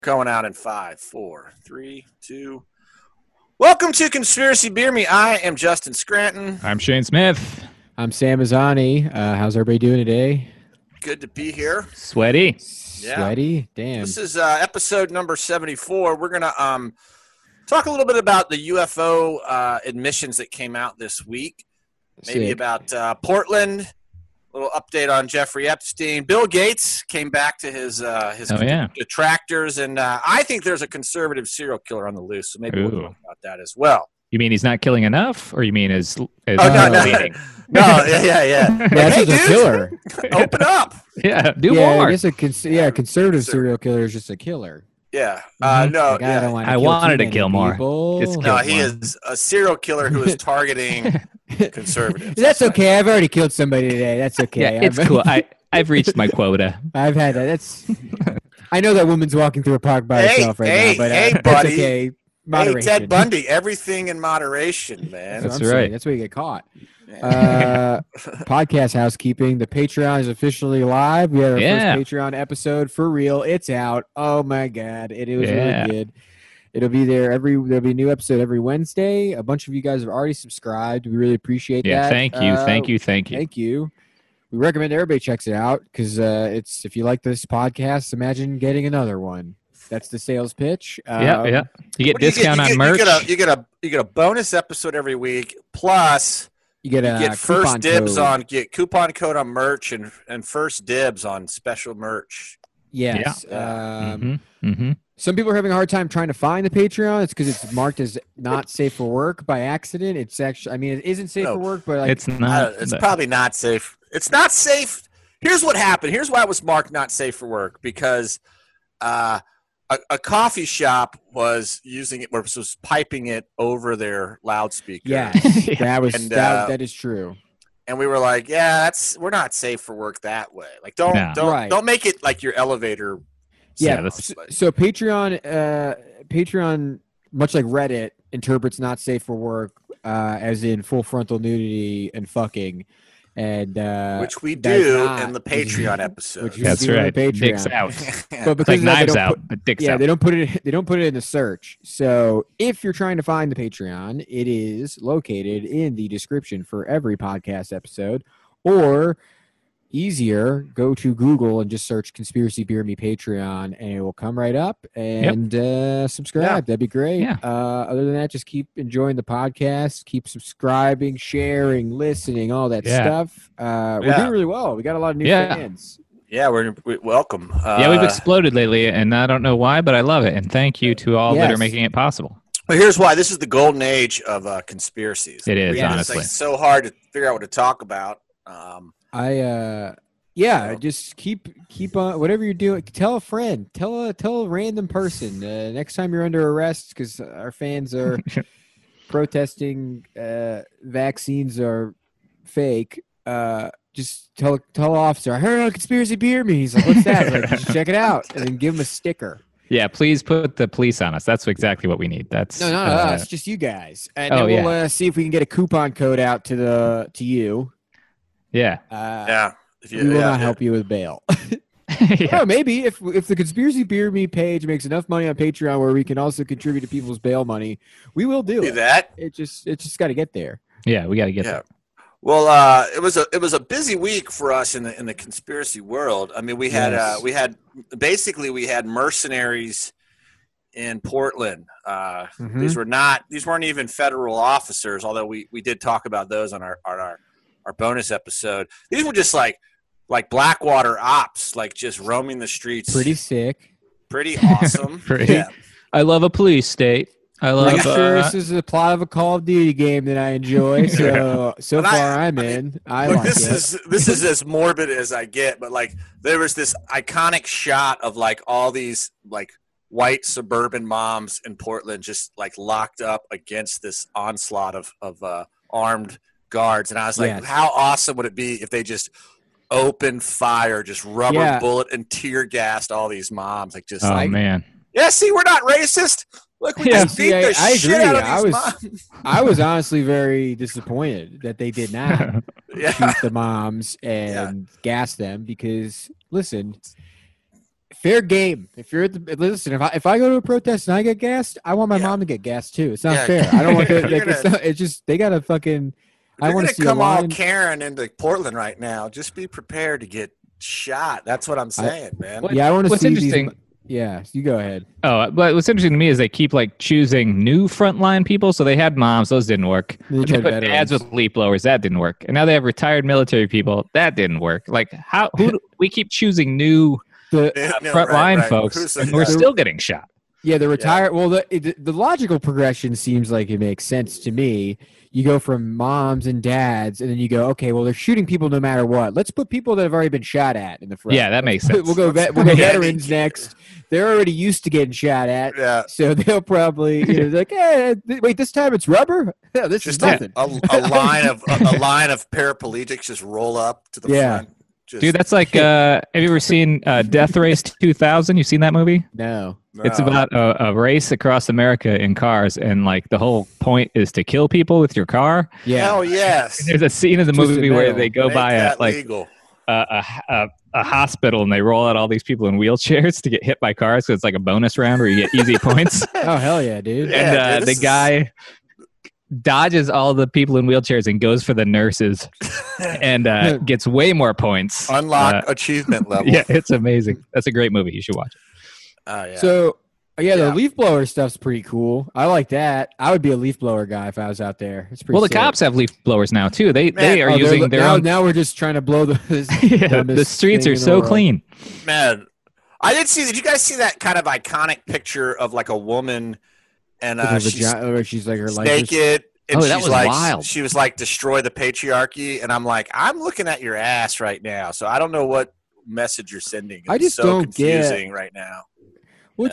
Going out in 5, 4, 3, 2. Welcome to Conspiracy Beer Me. I am Justin Scranton. I'm Shane Smith. I'm Sam Azzani. How's everybody doing today? Good to be here. Sweaty. Yeah. Sweaty? Damn. This is episode number 74. We're going to talk a little bit about the UFO admissions that came out this week. Maybe Sick. about Portland. A little update on Jeffrey Epstein. Bill Gates came back to his detractors, and I think there's a conservative serial killer on the loose, so maybe we'll talk about that as well. You mean he's not killing enough, or you mean his No, Yeah, that's Hey, just a dude. killer. Open up. Yeah, do Yeah, more. I guess conservative serial killer is just a killer. Yeah. Mhm. No. Like, Yeah. don't wanna I kill wanted too to many kill more. people. Just No, kill he more. is a serial killer who is targeting conservatives. That's okay. I've already killed somebody today. That's okay. Yeah, it's cool. I've reached my quota. I've had that. That's. I know that woman's walking through a park by herself right now, but hey, that's buddy. okay. Hey, Moderation. Ted Bundy, everything in moderation, man. That's That's what I'm saying. right. That's where you get caught. Yeah. Podcast housekeeping. The Patreon is officially live. We had our Yeah. first Patreon episode for real. It's out. Oh my god, it was Yeah. really good. It'll be there there'll be a new episode every Wednesday. A bunch of you guys have already subscribed. We really appreciate Yeah, that. thank you. Thank you. We recommend everybody checks it out because it's if you like this podcast, imagine getting another one. That's the sales pitch. Yeah. You get What do you discount on merch. You get a bonus episode every week. Plus, You get you a get first coupon dibs code. on coupon code on merch and first dibs on special merch. Yes. Yeah. Mm-hmm. Some people are having a hard time trying to find the Patreon. It's because it's marked as not safe for work by accident. It's actually, I mean, it isn't safe No. for work, but like, It's not. It's probably not safe. It's not safe. Here's what happened. Here's why it was marked not safe for work because a coffee shop was using it, was piping it over their loudspeaker. yes, Yeah. that was And, that is true. And we were like, yeah, we're not safe for work that way. Like, don't Right. don't make it like your elevator. Yeah. that's- So Patreon, much like Reddit, interprets not safe for work as in full frontal nudity and fucking, and which we that's do not- in the Patreon episode. Which you That's do on right. the Patreon. Dicks out. But It's like because of that, they knives don't out, put- but dicks Yeah, out. they don't put it in the search. So if you're trying to find the Patreon, it is located in the description for every podcast episode. Or easier, go to Google and just search Conspiracy Beer Me Patreon and it will come right up and subscribe. Yeah. That'd be great. Yeah. Other than that, just keep enjoying the podcast, keep subscribing, sharing, listening, all that Yeah. stuff. We're Yeah. doing really well. We got a lot of new Yeah. fans. Yeah, we welcome. Yeah, we've exploded lately, and I don't know why, but I love it. And thank you to all that Yes. are making it possible. But here's why: this is the golden age of conspiracies. It is, It's honestly. like so hard to figure out what to talk about. Just keep on whatever you're doing. Tell a friend, tell a random person. Next time you're under arrest because our fans are protesting vaccines are fake. Just tell an officer. I heard on Conspiracy Beer Me. He's like, what's that? Like, just check it out, and then give him a sticker. Yeah, please put the police on us. That's exactly what we need. That's No, not us, just you guys. And Oh, then we'll see if we can get a coupon code out to you. Yeah. Yeah, if We will not help you with bail. Yeah. Oh, maybe if the Conspiracy Beer Me page makes enough money on Patreon where we can also contribute to people's bail money, we will do do it. that. It just got to get there. Yeah, we got to get Yeah. there. Well, it was a busy week for us in the conspiracy world. I mean, we had Yes. we had mercenaries in Portland. Mhm. These weren't even federal officers, although we did talk about those on our bonus episode. These were just like Blackwater ops, like just roaming the streets. Pretty sick. Pretty awesome. Pretty. Yeah. I love a police state. I love. Pretty sure this is the plot of a Call of Duty game that I enjoy. So But far I'm in. I Look, like it. this is as morbid as I get, but like there was this iconic shot of like all these like white suburban moms in Portland just like locked up against this onslaught of armed guards, and I was like, Yes. how awesome would it be if they just opened fire, just rubber Yeah. bullet and tear gassed all these moms, like just Oh like, man. yeah, see, we're not racist. Look, we Yeah. just beat the I shit agree. out of I these was- moms. I was honestly very disappointed that they did not Yeah. shoot the moms and gas them because, listen, fair game. If you're at the listen, if I go to a protest and I get gassed, I want my mom to get gassed too. It's not fair. I don't want to. Like, it's just they gotta fucking. I want to see come all Karen into Portland right now. Just be prepared to get shot. That's what I'm saying, man. Yeah, I want to see interesting. these. Yeah, you go ahead. Oh, but what's interesting to me is they keep like choosing new frontline people. So they had moms, those didn't work. They put dads with leaf blowers, that didn't work. And now they have retired military people, that didn't work. Like we keep choosing new frontline folks, and we're still getting shot. Yeah, the retired. Well, the logical progression seems like it makes sense to me. You go from moms and dads, and then you go, okay, well, they're shooting people no matter what. Let's put people that have already been shot at in the front. Yeah, that makes sense. We'll go veterans next. They're already used to getting shot at. Yeah. So they'll probably like, hey, wait, this time it's rubber? Yeah, this is nothing. A line of paraplegics just roll up to the front. Dude, that's like, have you ever seen Death Race 2000? You seen that movie? No. It's about a race across America in cars, and like the whole point is to kill people with your car. Yeah. Hell yes. And there's a scene in the movie where they go by a hospital and they roll out all these people in wheelchairs to get hit by cars. So it's like a bonus round where you get easy points. Oh, hell yeah, dude. And the guy dodges all the people in wheelchairs and goes for the nurses and gets way more points. Unlock achievement level. Yeah, it's amazing. That's a great movie. You should watch it. Oh, yeah. So, the leaf blower stuff's pretty cool. I like that. I would be a leaf blower guy if I was out there. It's pretty sick. The cops have leaf blowers now, too. They are using their own. Now we're just trying to blow the streets are so clean. Man, I did see. Did you guys see that kind of iconic picture of like a woman and she's like her naked? And that was wild. She was like, destroy the patriarchy. And I'm like, I'm looking at your ass right now. So I don't know what message you're sending. I just don't confusing right now. Well,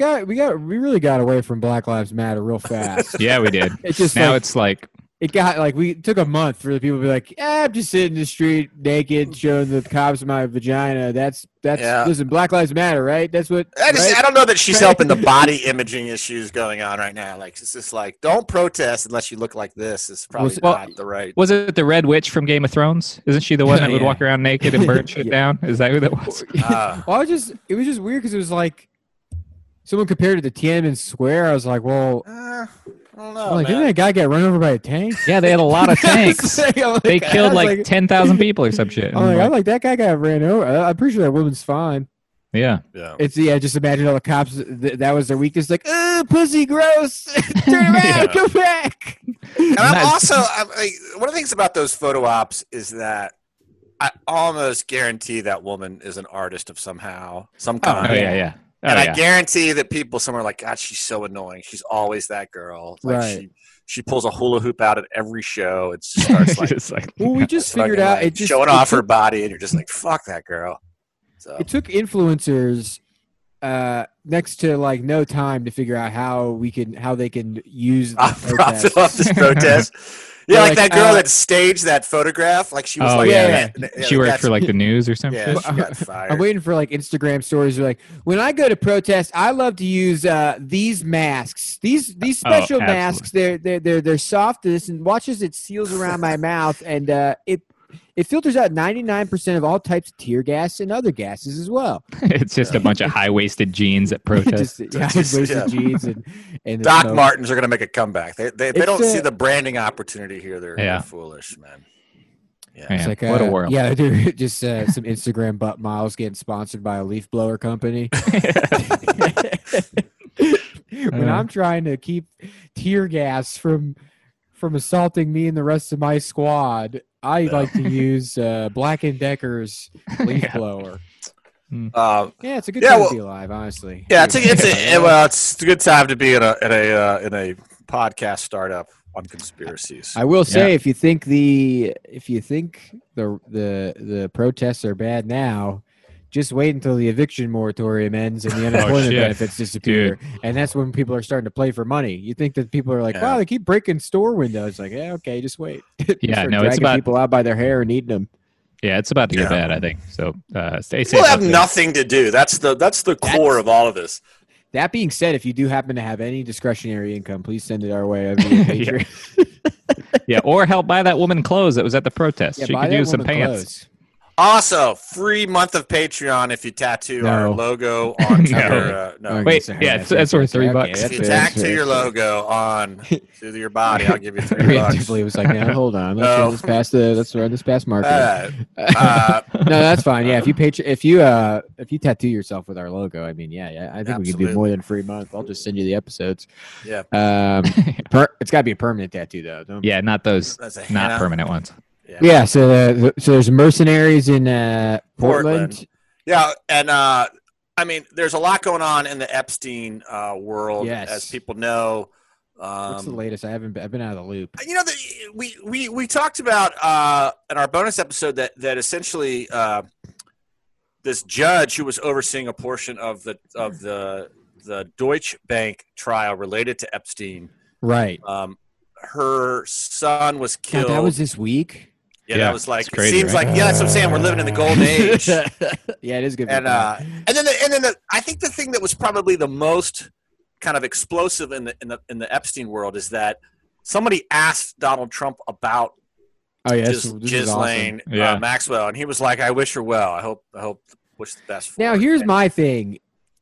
we really got away from Black Lives Matter real fast. Yeah, we did. It's just it's like it got like we took a month for the people to be like, I'm just sitting in the street naked, showing the cops my vagina. That's listen, Black Lives Matter, right? That's what. I don't know that she's helping the body imaging issues going on right now. Like it's just like, don't protest unless you look like this. It's probably not the right. Was it the Red Witch from Game of Thrones? Isn't she the one that would walk around naked and burn shit down? Is that who that was? Well, it was just weird because it was like. Someone compared it to Tiananmen Square. I was like, well, I don't know. Didn't that guy get run over by a tank? Yeah, they had a lot of tanks. They killed like 10,000 people or some shit. I'm like, that guy got ran over. I'm pretty sure that woman's fine. Yeah. It's just imagine all the cops. That was their weakness. Like, pussy, gross. Turn around, go back. And I'm also one of the things about those photo ops is that I almost guarantee that woman is an artist of some kind. Oh yeah. And I guarantee that people somewhere are like, God, she's so annoying. She's always that girl. Like right. She pulls a hula hoop out at every show. It just starts well, we just figured out it just showing off her body, and you're just like, fuck that girl. So it took influencers next to like no time to figure out how they can use profit off this protest. Yeah, like that girl that staged that photograph. Like she was she worked for like the news or something. Yeah, she got fired. I'm waiting for like Instagram stories. Like when I go to protest, I love to use these masks. These special masks. They're soft. And watch as it seals around my mouth, and it filters out 99% of all types of tear gas and other gases as well. It's just a bunch of high-waisted jeans at protest. High-waisted jeans and Doc Martens are going to make a comeback. They don't see the branding opportunity here. They're foolish, man. Yeah, it's like, what a world. Yeah, dude, just some Instagram butt miles getting sponsored by a leaf blower company. When I'm trying to keep tear gas from assaulting me and the rest of my squad, I like to use Black & Decker's leaf blower. It's a good time to be alive, honestly. Yeah, it's a good time to be in a podcast startup on conspiracies. I will say, if you think the protests are bad now, just wait until the eviction moratorium ends and the unemployment benefits disappear. Dude. And that's when people are starting to play for money. You think that people are like, wow, they keep breaking store windows. Like, okay, just wait. It's about people out by their hair and eating them. Yeah, it's about to get bad, I think. So stay safe. People have nothing to do. That's the core of all of this. That being said, if you do happen to have any discretionary income, please send it our way via Patreon. Or help buy that woman clothes that was at the protest. She could use some pants. Also, free month of Patreon if you tattoo our logo onto your. No, wait, that's worth $3. If you tattoo your logo on to your body, I'll give you $3. Definitely was like, no, hold on, let's run this past market. No, that's fine. Yeah, if you tattoo yourself with our logo, I mean, I think we can do more than a free month. I'll just send you the episodes. Yeah. It's got to be a permanent tattoo though. Yeah, not those not permanent ones. Yeah, so there's mercenaries in Portland. Yeah, and I mean, there's a lot going on in the Epstein world, as people know. What's the latest? I've been out of the loop. You know, we talked about in our bonus episode that essentially this judge who was overseeing a portion of the Deutsche Bank trial related to Epstein, right? Her son was killed. God, that was this week. Yeah, that was like crazy, it seems right? Like that's what I'm saying. We're living in the golden age. Yeah, it is good. And then I think the thing that was probably the most kind of explosive in the Epstein world is that somebody asked Donald Trump about Ghislaine Maxwell, and he was like, "I wish her well. I hope wish the best for her." Now, here's my thing: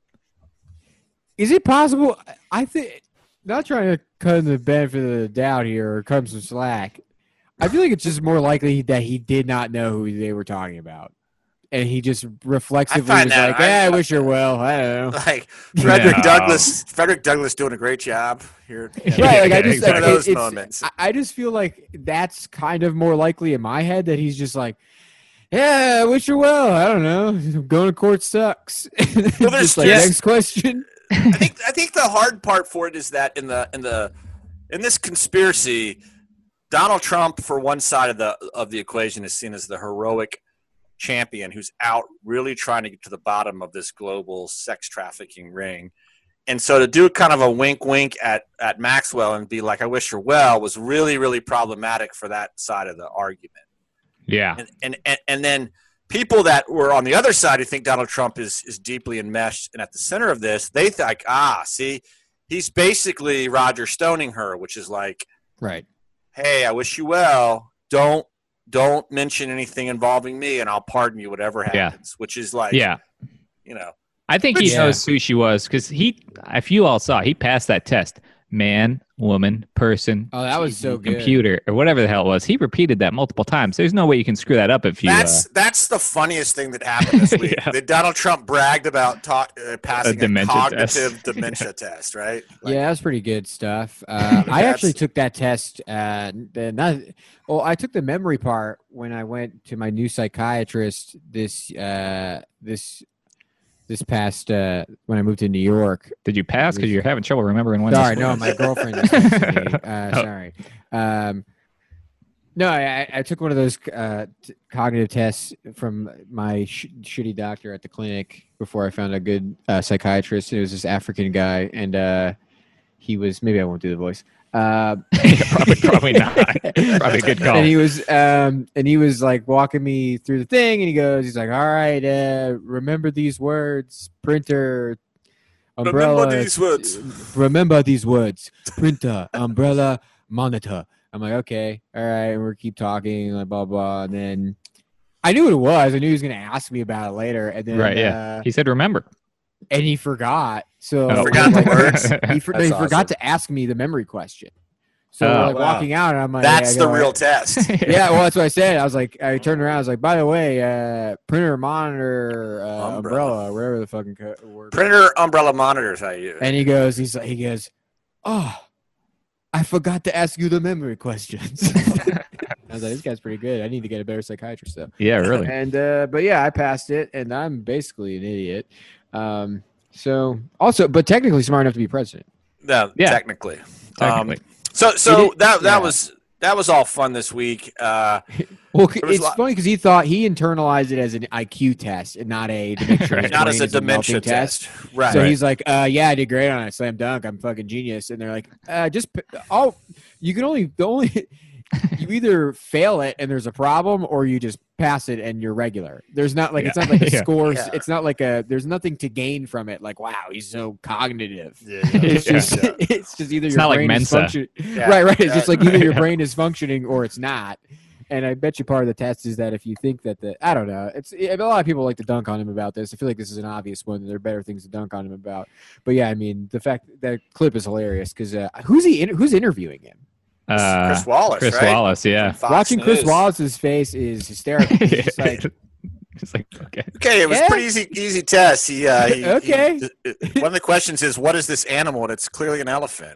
is it possible? I think, not trying to cut in the benefit of the doubt here or cut him some slack. I feel like it's just more likely that he did not know who they were talking about. And he just reflexively was like, I wish her well. I don't know. Like Frederick Douglass doing a great job here. Right, like one of those moments. I just feel like that's kind of more likely in my head that he's just like, yeah, I wish her well. I don't know. Going to court sucks. Well, just like, next question. I think the hard part for it is that in this conspiracy, Donald Trump, for one side of the equation, is seen as the heroic champion who's out really trying to get to the bottom of this global sex trafficking ring. And so to do kind of a wink at Maxwell and be like, I wish her well, was really, really problematic for that side of the argument. Yeah. And then people that were on the other side who think Donald Trump is deeply enmeshed and at the center of this, they think, see, he's basically Roger Stoning her, which is like, right. Hey, I wish you well. Don't mention anything involving me, and I'll pardon you whatever happens. Which is like, you know. I think he knows who she was because if you all saw, he passed that test. Man, woman, person. Oh, that was so good. Computer or whatever the hell it was. He repeated that multiple times. There's no way you can screw that up if you. That's the funniest thing that happened this week. That Donald Trump bragged about passing a cognitive dementia test, right? Like, yeah, that's pretty good stuff. I actually took that test. I took the memory part when I went to my new psychiatrist this past when I moved to New York. Did you pass because you're having trouble remembering when? Sorry, no, my girlfriend. Sorry. No, I took one of those cognitive tests from my shitty doctor at the clinic before I found a good psychiatrist. It was this African guy, and he was, maybe I won't do the voice. Probably not. Probably a good call. And he was like walking me through the thing, and he's like, all right, remember these words: printer, umbrella. Remember these words: printer, umbrella, monitor. I'm like, okay, all right, and we keep talking, like blah blah, and then I knew what it was. I knew he was going to ask me about it later, and then he said, remember. And he forgot. So forgot the words. He forgot to ask me the memory question. So walking out, and I'm like, that's the real test. Yeah, well, that's what I said. I was like, I turned around. I was like, by the way, printer, monitor, umbrella, whatever the fucking word. Printer, umbrella, monitor is how you. And he goes, oh, I forgot to ask you the memory questions. I was like, this guy's pretty good. I need to get a better psychiatrist, though. Yeah, really. And but yeah, I passed it, and I'm basically an idiot. So also, but technically smart enough to be president. No, technically. So that was all fun this week. Well, it's funny because he thought he internalized it as an IQ test and not a dementia, not as a dementia test. Right. So he's like, yeah, I did great on it. Slam dunk. I'm fucking genius. And they're like, you can only you either fail it and there's a problem, or you just pass it and you're regular. There's not like it's not like a score. Yeah. It's not like there's nothing to gain from it. Like, wow, he's so cognitive. It's just either your brain is functioning. Right. It's just like either your brain is functioning or it's not. And I bet you part of the test is that if you think that I don't know, a lot of people like to dunk on him about this. I feel like this is an obvious one. There are better things to dunk on him about. But yeah, I mean, the fact that clip is hilarious because who's interviewing him? Chris Wallace. Chris right? Wallace, yeah. Watching Chris Wallace's face is hysterical. It's like, it's like, okay. Okay, it was pretty easy test. He okay. One of the questions is, what is this animal? And it's clearly an elephant.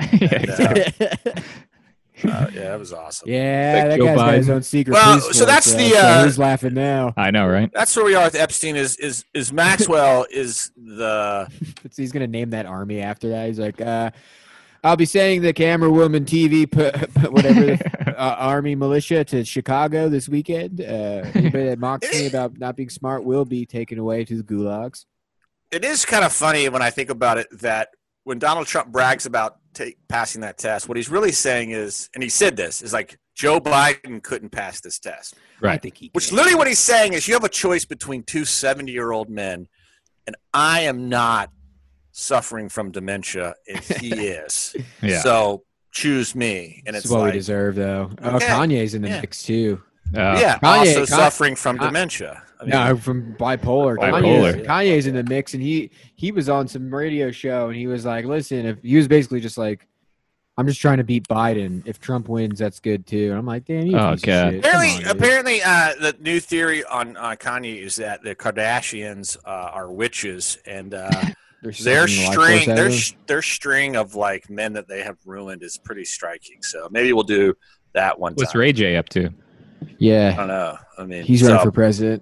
Yeah, that was awesome. Yeah, that guy's got his own secret. Well, so that's so who's laughing now? I know, right? That's where we are with Epstein. Is Maxwell is the? He's gonna name that army after that. He's like, I'll be sending the camera woman TV, whatever, army militia to Chicago this weekend. Anybody that mocks me about not being smart will be taken away to the gulags. It is kind of funny when I think about it that when Donald Trump brags about passing that test, what he's really saying is, and he said this, is like Joe Biden couldn't pass this test. Right. I think he Which literally what he's saying is you have a choice between two 70-year-old men, and I am not suffering from dementia, and he is. Yeah. So choose me. And it's what like, we deserve, though. Oh, Kanye's in the mix, too. Yeah, Kanye, also suffering from dementia. I mean, no, from bipolar. Kanye's in the mix, and he was on some radio show, and he was like, listen, if he was basically just like, I'm just trying to beat Biden. If Trump wins, that's good, too. And I'm like, damn, you piece of shit. Apparently, the new theory on Kanye is that the Kardashians are witches, and their string of like men that they have ruined is pretty striking. So maybe we'll do that one time. What's Ray J up to? Yeah, I don't know. I mean, he's running for president.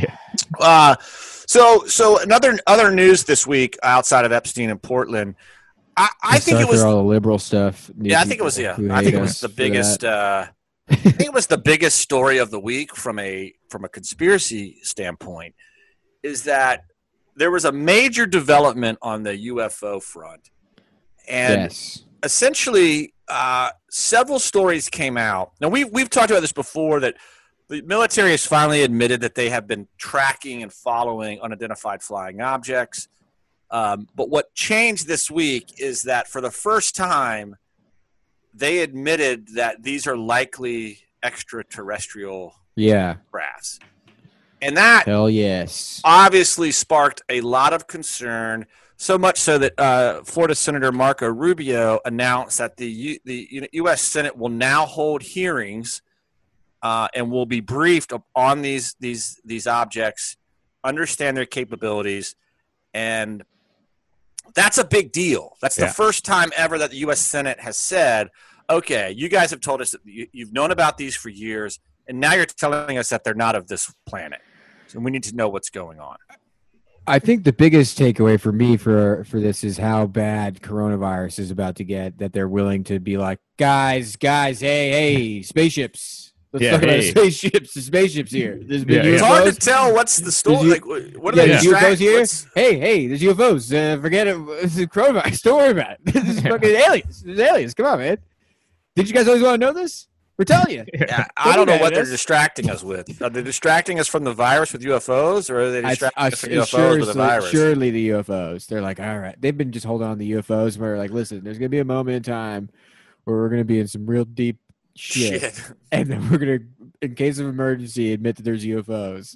So other news this week outside of Epstein and Portland, I think it was all the liberal stuff. Yeah, I think it was. Yeah, I think it was the biggest. I think it was the biggest story of the week from a conspiracy standpoint. Is that there was a major development on the UFO front, and essentially several stories came out. Now we've talked about this before, that the military has finally admitted that they have been tracking and following unidentified flying objects. But what changed this week is that for the first time, they admitted that these are likely extraterrestrial crafts. And that obviously sparked a lot of concern, so much so that Florida Senator Marco Rubio announced that the U.S. Senate will now hold hearings and will be briefed on these objects, understand their capabilities, and that's a big deal. That's the first time ever that the U.S. Senate has said, okay, you guys have told us that you've known about these for years, and now you're telling us that they're not of this planet. So we need to know what's going on. I think the biggest takeaway for me for this is how bad coronavirus is about to get, that they're willing to be like, guys, hey, spaceships. Let's talk about spaceships. The spaceships here. There's been UFOs. It's hard to tell what's the story. Like, what are they UFOs here? Hey, there's UFOs. Forget it. It's coronavirus. Don't worry about it. This is fucking aliens. There's aliens. Come on, man. Did you guys always want to know this? We're telling you. Yeah, I don't know what they're distracting us with. Are they distracting us from the virus with UFOs, or are they distracting us from UFOs with the virus? Surely the UFOs. They're like, all right. They've been just holding on to the UFOs. We're like, listen, there's going to be a moment in time where we're going to be in some real deep shit. And then we're going to, in case of emergency, admit that there's UFOs.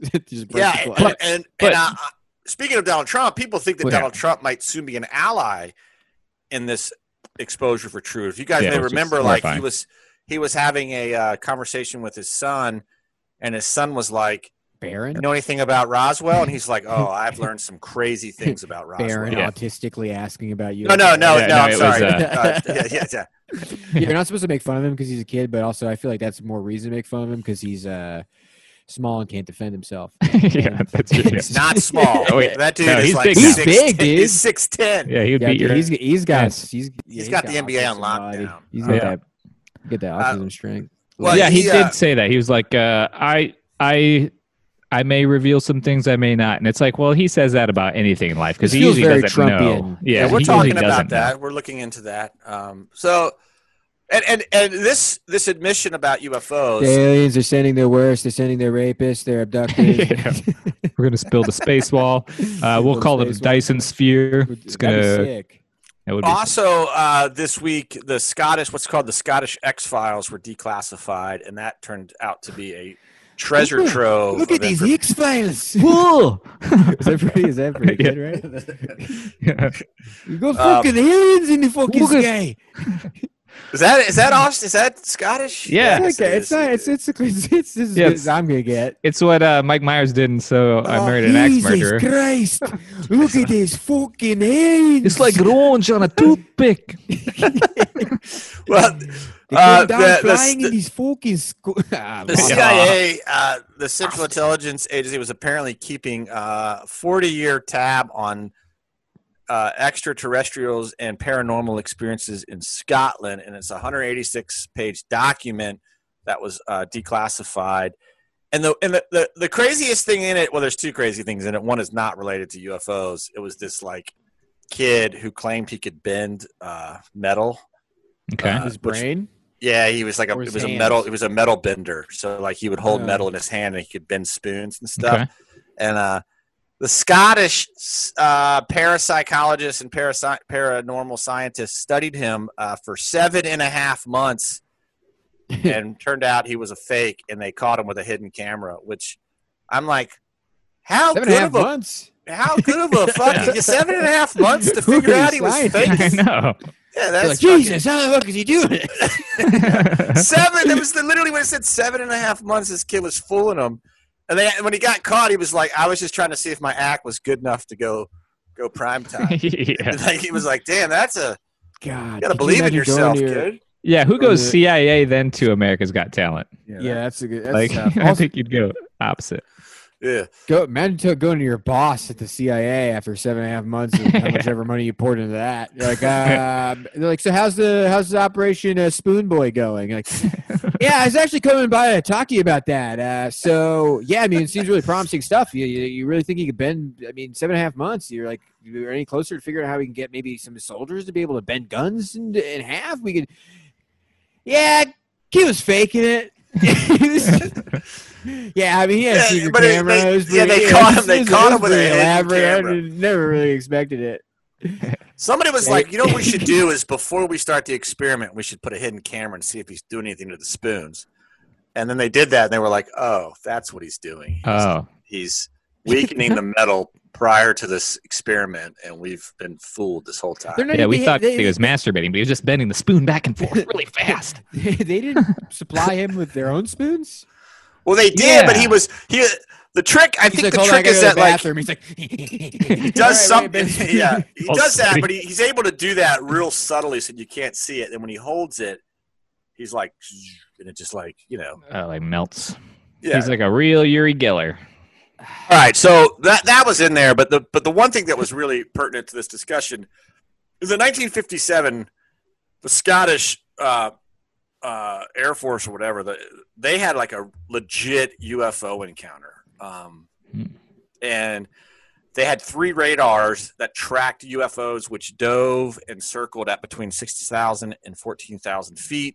Speaking of Donald Trump, people think that Donald Trump might soon be an ally in this exposure for truth. You guys may remember, like, he was having a conversation with his son, and his son was like, Barron? You know anything about Roswell? And he's like, oh, I've learned some crazy things about Roswell. Barron autistically asking about you. No, I'm sorry. You're not supposed to make fun of him because he's a kid, but also I feel like that's more reason to make fun of him because he's small and can't defend himself. That's true. He's not small. That dude is like big. He's big, dude. He's 6'10". Yeah, he'd beat your. He's got the NBA on lockdown. He's got that autism strength. Well, he did say that. He was like, I may reveal some things, I may not. And it's like, well, he says that about anything in life because he usually doesn't Trumpian. know. Yeah, we're talking about that. We're looking into that. So, and this admission about UFOs. The aliens are sending their worst. They're sending their rapists. They're abducted. We're going to build a space wall. We'll call it a Dyson sphere. It's going to. Also, this week, what's called the Scottish X-Files were declassified, and that turned out to be a treasure trove. Look at these X-Files. Whoa! Is that pretty good, right? You got fucking aliens in the fucking sky. Is that Scottish? Yeah, it's I'm gonna get. It's what Mike Myers did, and So I Married an Axe Murderer. Jesus Christ! Look at this fucking aliens. It's like orange on a toothpick. Well, flying in these fucking the CIA, the Central Intelligence Agency, was apparently keeping 40-year tab on extraterrestrials and paranormal experiences in Scotland, and it's a 186-page document that was declassified. And the craziest thing in it, well, there's two crazy things in it. One is not related to UFOs. It was this like kid who claimed he could bend metal. Okay, his brain. Yeah, he was like He was a metal bender. So like he would hold metal in his hand and he could bend spoons and stuff. Okay. And the Scottish parapsychologist and paranormal scientist studied him for 7.5 months, and turned out he was a fake. And they caught him with a hidden camera. Which I'm like, how good of a fucking 7.5 months to figure out he was fake? I know. Yeah, that's Jesus. How the fuck is he doing it? That was literally when it said 7.5 months. This kid was fooling him. And when he got caught, he was like, I was just trying to see if my act was good enough to go prime time. Yeah. Like, he was like, damn, that's God. You gotta you believe in imagine yourself, going to kid. Yeah, who goes CIA then to America's Got Talent? Yeah, that's a good. That's Like, tough. I think you'd go opposite. Yeah. Imagine going to your boss at the CIA after 7.5 months and how much ever money you poured into that. You're like, they're like, so how's the Operation Spoon Boy going? You're like, yeah, I was actually coming by to talk to you about that. So yeah, I mean, it seems really promising stuff. You really think you could bend? I mean, 7.5 months. You're like, you're any closer to figuring out how we can get maybe some soldiers to be able to bend guns in half? We could. Yeah, he was faking it. Yeah, I mean, he had secret cameras. They caught him. They caught him with a elaborate. camera. I never really expected it. Somebody was like, you know what we should do is before we start the experiment, we should put a hidden camera and see if he's doing anything to the spoons. And then they did that, and they were like, oh, that's what he's doing. He's weakening the metal prior to this experiment, and we've been fooled this whole time. Yeah, we thought he was masturbating, but he was just bending the spoon back and forth really fast. They didn't supply him with their own spoons? Well, they did, but the trick, I think the trick is that, like, he's like, he does something. Yeah, he does that, but he's able to do that real subtly so you can't see it. And when he holds it, he's like, and it just like, like melts. Yeah. He's like a real Uri Geller. All right, so that was in there, but the one thing that was really pertinent to this discussion is in 1957, the Scottish Air Force or whatever, they had like a legit UFO encounter. And they had 3 radars that tracked UFOs, which dove and circled at between 60,000 and 14,000 feet.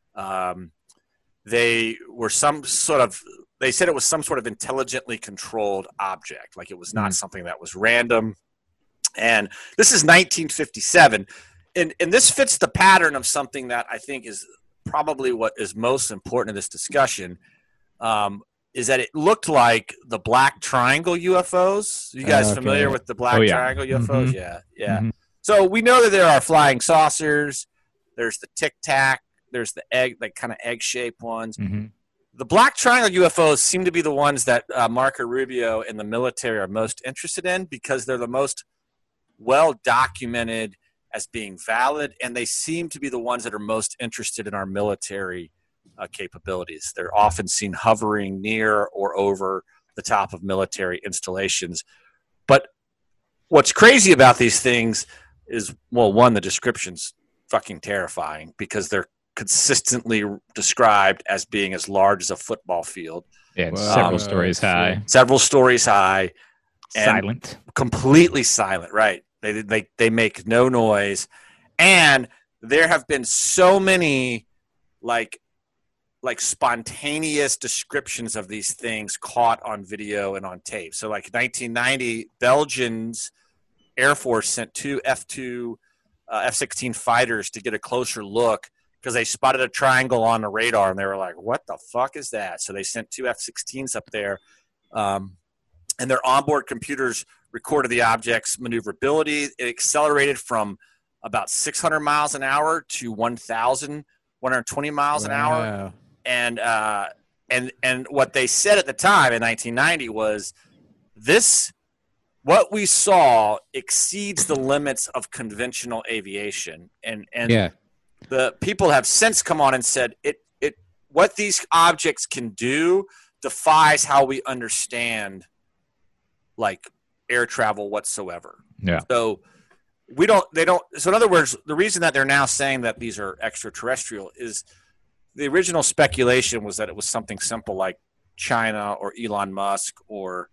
They said it was some sort of intelligently controlled object. Like, it was not something that was random. And this is 1957. And this fits the pattern of something that I think is probably what is most important in this discussion. Is that it looked like the Black Triangle UFOs. You guys familiar with the Black Triangle UFOs? Mm-hmm. Yeah, yeah. Mm-hmm. So we know that there are flying saucers. There's the Tic Tac. There's the kind of egg-shaped ones. Mm-hmm. The Black Triangle UFOs seem to be the ones that Marco Rubio and the military are most interested in because they're the most well-documented as being valid, and they seem to be the ones that are most interested in our military capabilities. They're often seen hovering near or over the top of military installations. But what's crazy about these things is, well, one, the description's fucking terrifying because they're consistently described as being as large as a football field. Yeah, several stories high. Several stories high. Silent. Completely silent, right. They make no noise. And there have been so many like spontaneous descriptions of these things caught on video and on tape. So like 1990, Belgians Air Force sent 2 F-2 F-16 fighters to get a closer look because they spotted a triangle on the radar, and they were like, what the fuck is that? So they sent 2 F-16s up there, and their onboard computers recorded the object's maneuverability. It accelerated from about 600 miles an hour to 1,120 miles an hour. And what they said at the time in 1990 was, what we saw exceeds the limits of conventional aviation. And the people have since come on and said what these objects can do defies how we understand like air travel whatsoever. Yeah. So so in other words, the reason that they're now saying that these are extraterrestrial is the original speculation was that it was something simple like China or Elon Musk or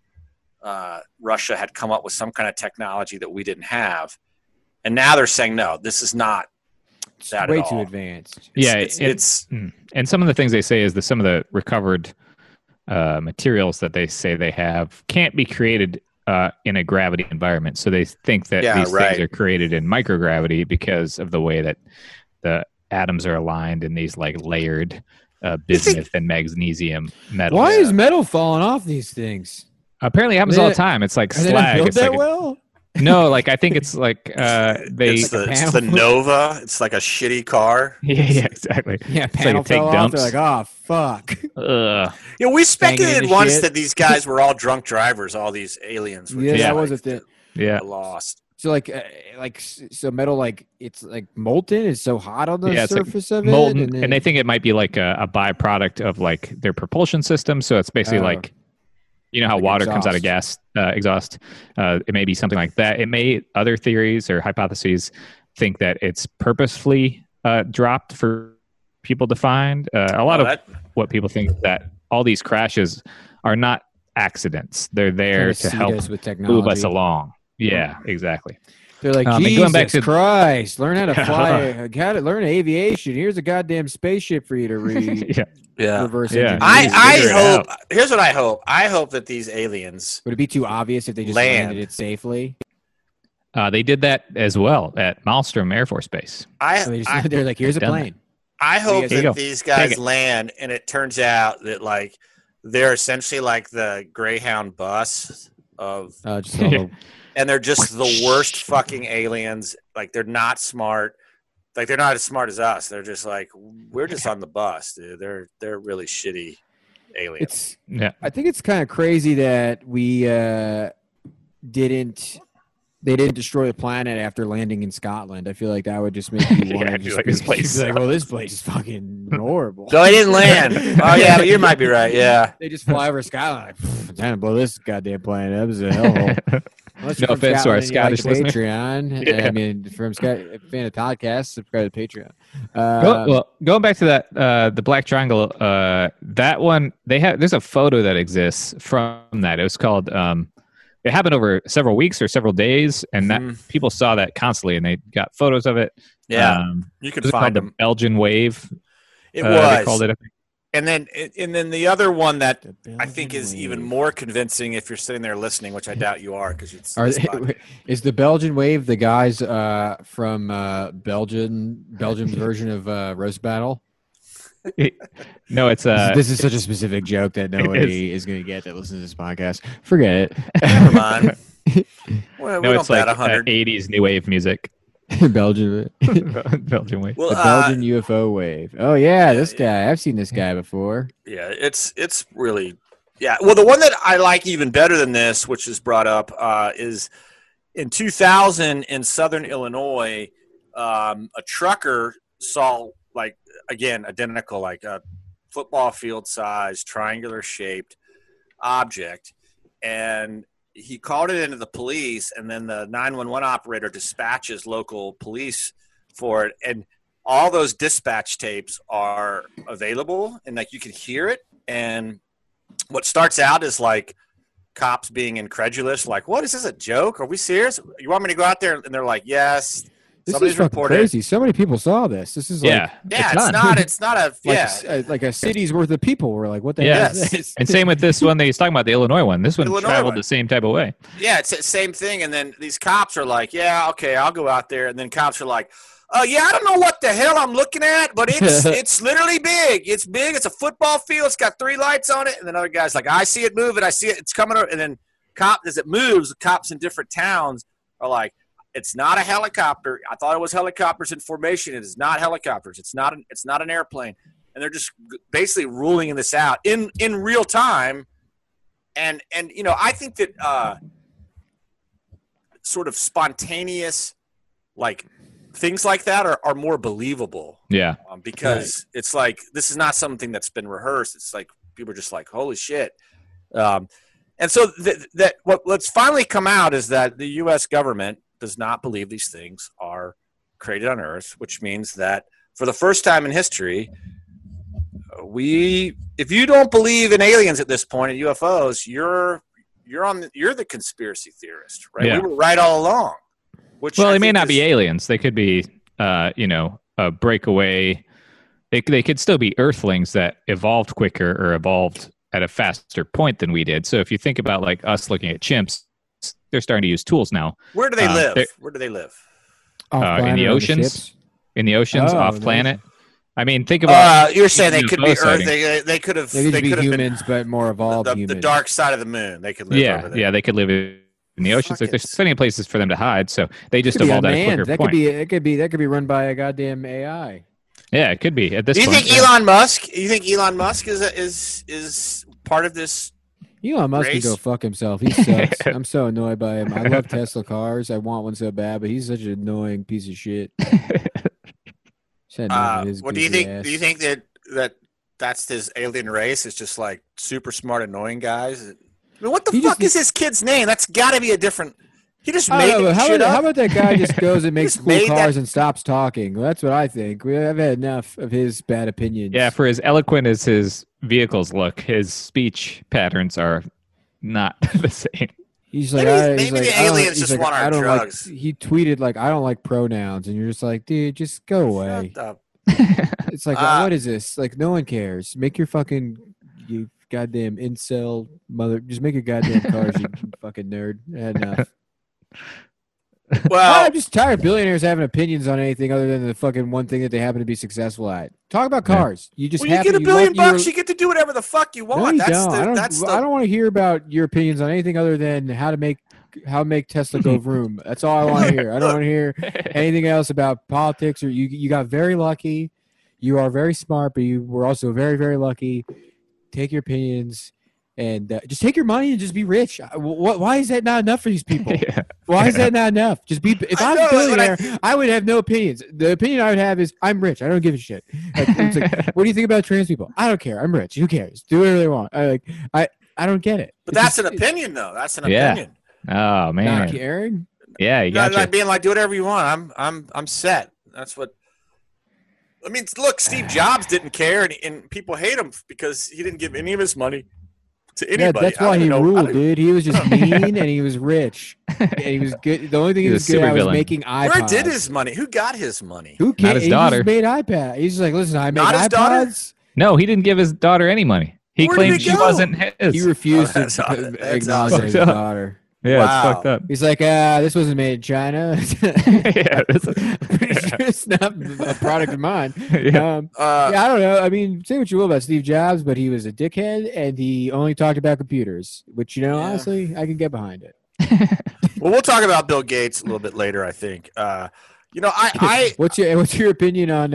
Russia had come up with some kind of technology that we didn't have. And now they're saying, no, this is not that way at all. too advanced. It's and some of the things they say is that some of the recovered materials that they say they have can't be created in a gravity environment. So they think that these things are created in microgravity because of the way that the atoms are aligned in these like layered bismuth and magnesium metal. Why is metal falling off these things? Apparently it happens all the time. It's like slag. It's that well? No, like I think it's like it's the Nova. It's like a shitty car. Yeah, exactly. Yeah, panel fell off. They're like, oh fuck. We speculated once that these guys were all drunk drivers. All these aliens. Were that was a thing. Yeah, lost. So so metal, like it's like molten. It's so hot on the surface of it, molten, and they think it might be like a byproduct of like their propulsion system. So it's basically like. You know how like water comes out of exhaust. It may be something like that. It may, other theories or hypotheses think that it's purposefully dropped for people to find. A lot of what people think that all these crashes are not accidents. They're there to help move us along. Yeah, exactly. They're like, Jesus Christ, learn how to fly. Learn aviation. Here's a goddamn spaceship for you to read. Reverse engineer. I hope. Here's what I hope. I hope that these aliens. Would it be too obvious if they just landed it safely? They did that as well at Malmstrom Air Force Base. They're like, here's a plane. I hope that these guys land, and it turns out that like they're essentially like the Greyhound bus of. And they're just the worst fucking aliens. Like, they're not smart. Like, they're not as smart as us. They're just like, we're just on the bus, dude. They're really shitty aliens. I think it's kind of crazy that we they didn't destroy the planet after landing in Scotland. I feel like that would just make you want to just like this place. Like, well, this place is fucking horrible. So they didn't land. Oh yeah, but you might be right. Yeah, they just fly over Scotland. Like, time to blow this goddamn planet. That was a hellhole. No offense to our Scottish listeners. Patreon. I mean, from fan of podcasts, subscribe to Patreon. Going back to that, the Black Triangle, that one, there's a photo that exists from that. It was called, it happened over several weeks or several days, and that people saw that constantly, and they got photos of it. Yeah, you can find them. The Belgian wave. It was. They called it, I think. And then the other one that I think is even more convincing if you're sitting there listening, which I doubt you are because it's is the Belgian wave the guys from Belgium's version of Roast Battle? No, it's this is such a specific joke that nobody is going to get that listens to this podcast. Forget it. Never mind. Well, no, it's like 80s new wave music. Belgian wave. Well, the Belgian UFO wave. Oh yeah, this guy. I've seen this guy before. Yeah, it's really Well, the one that I like even better than this, which is brought up, is in 2000 in Southern Illinois, a trucker saw identical, like a football field size, triangular shaped object, and he called it into the police, and then the 911 operator dispatches local police for it. And all those dispatch tapes are available, and like you can hear it. And what starts out is like cops being incredulous, like, what is this, a joke? Are we serious? You want me to go out there? And they're like, yes. This is fucking crazy. So many people saw this. This is like it's not like a city's worth of people were like, what the hell is this? And same with this one that he's talking about, the Illinois one. This one traveled the same type of way. Yeah, it's the same thing. And then these cops are like, yeah, okay, I'll go out there. And then cops are like, yeah, I don't know what the hell I'm looking at, but it's literally big. It's big. It's a football field. It's got 3 lights on it. And then other guy's like, I see it moving. I see it. It's coming over. And then as it moves, the cops in different towns are like, it's not a helicopter. I thought it was helicopters in formation. It is not helicopters. It's not an airplane. And they're just basically ruling this out in real time. And I think that sort of spontaneous, like, things like that are more believable. Yeah. Because it's like, this is not something that's been rehearsed. It's like, people are just like, holy shit. And so what's finally come out is that the U.S. government does not believe these things are created on Earth, which means that for the first time in history, if you don't believe in aliens at this point, in UFOs, you're the conspiracy theorist, right? Yeah. We were right all along. They may not be aliens. They could be, a breakaway. They could still be Earthlings that evolved quicker or evolved at a faster point than we did. So if you think about like us looking at chimps, they're starting to use tools now. Where do they live? Where do they live? In the oceans. In the oceans, off planet. I mean, think about. You're saying they could be Earth. They could have. They could be humans, but more evolved humans. The dark side of the moon. They could live over there. Yeah, they could live in the oceans. There's plenty of places for them to hide. So they just evolved at a quicker point. That could be run by a goddamn AI. Yeah, it could be at this point. Do you think Elon Musk? You think Elon Musk is part of this? Elon Musk can go fuck himself. He sucks. I'm so annoyed by him. I love Tesla cars. I want one so bad, but he's such an annoying piece of shit. What do you think? Do you think that's his alien race? It's just like super smart, annoying guys. I mean, what the fuck is his kid's name? That's got to be a different. He just made shit up. How about that guy just goes and makes cool cars and stops talking? Well, that's what I think. I've had enough of his bad opinions. Yeah, for as eloquent as his vehicles look, his speech patterns are not the same. He's like, maybe the aliens just want our drugs. He tweeted like, "I don't like pronouns," and you're just like, "Dude, just go away." It's like, what is this? Like, no one cares. Make your you goddamn incel mother. Just make your goddamn cars, you fucking nerd. I had enough. Well, I'm just tired of billionaires having opinions on anything other than the fucking one thing that they happen to be successful at. Talk about cars. You just you get $1 billion bucks, you get to do whatever the fuck you want. No, I don't want to hear about your opinions on anything other than how to make Tesla go vroom. That's all I want to hear. I don't want to hear anything else about politics. Or you got very lucky. You are very smart, but you were also very, very lucky. Take your opinions. And just take your money and just be rich. Why is that not enough for these people? Why is that not enough? Just be. If I was a billionaire, I would have no opinions. The opinion I would have is I'm rich. I don't give a shit. It's like, what do you think about trans people? I don't care. I'm rich. Who cares? Do whatever they want. I don't get it. But that's an opinion, though. That's an opinion. Oh man, not caring. Yeah, you got like being like, do whatever you want. I'm set. That's what. I mean, look, Steve Jobs didn't care, and people hate him because he didn't give any of his money to anybody. Yeah, that's why he ruled, dude. He was just mean and he was rich. And he was good. The only thing he was good at was making iPods. Where did his money? Who got his money? Who not his daughter. He just made iPad. He's just like, listen, I made iPods. Daughter? No, he didn't give his daughter any money. He claimed she wasn't his. He refused to acknowledge his daughter. Yeah, it's fucked up. He's like, this wasn't made in China. Yeah, it's not a product of mine. Yeah. I don't know. I mean, say what you will about Steve Jobs, but he was a dickhead, and he only talked about computers, which, honestly, I can get behind it. Well, we'll talk about Bill Gates a little bit later, I think. I what's your opinion on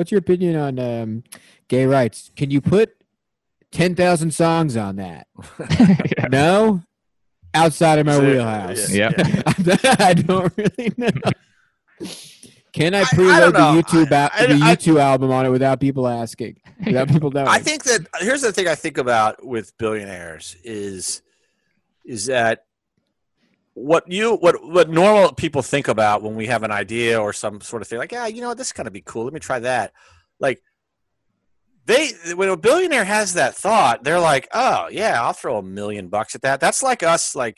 gay rights? Can you put 10,000 songs on that? Yeah. No. Outside of my wheelhouse. Yeah. I don't really know. Can I preload the YouTube album on it without people asking? Without people knowing? I think that here's the thing I think about with billionaires is that what normal people think about when we have an idea or some sort of thing, like, this is gonna be cool. Let me try that. Like when a billionaire has that thought, they're like, oh yeah, I'll throw $1 million at that. That's like us, like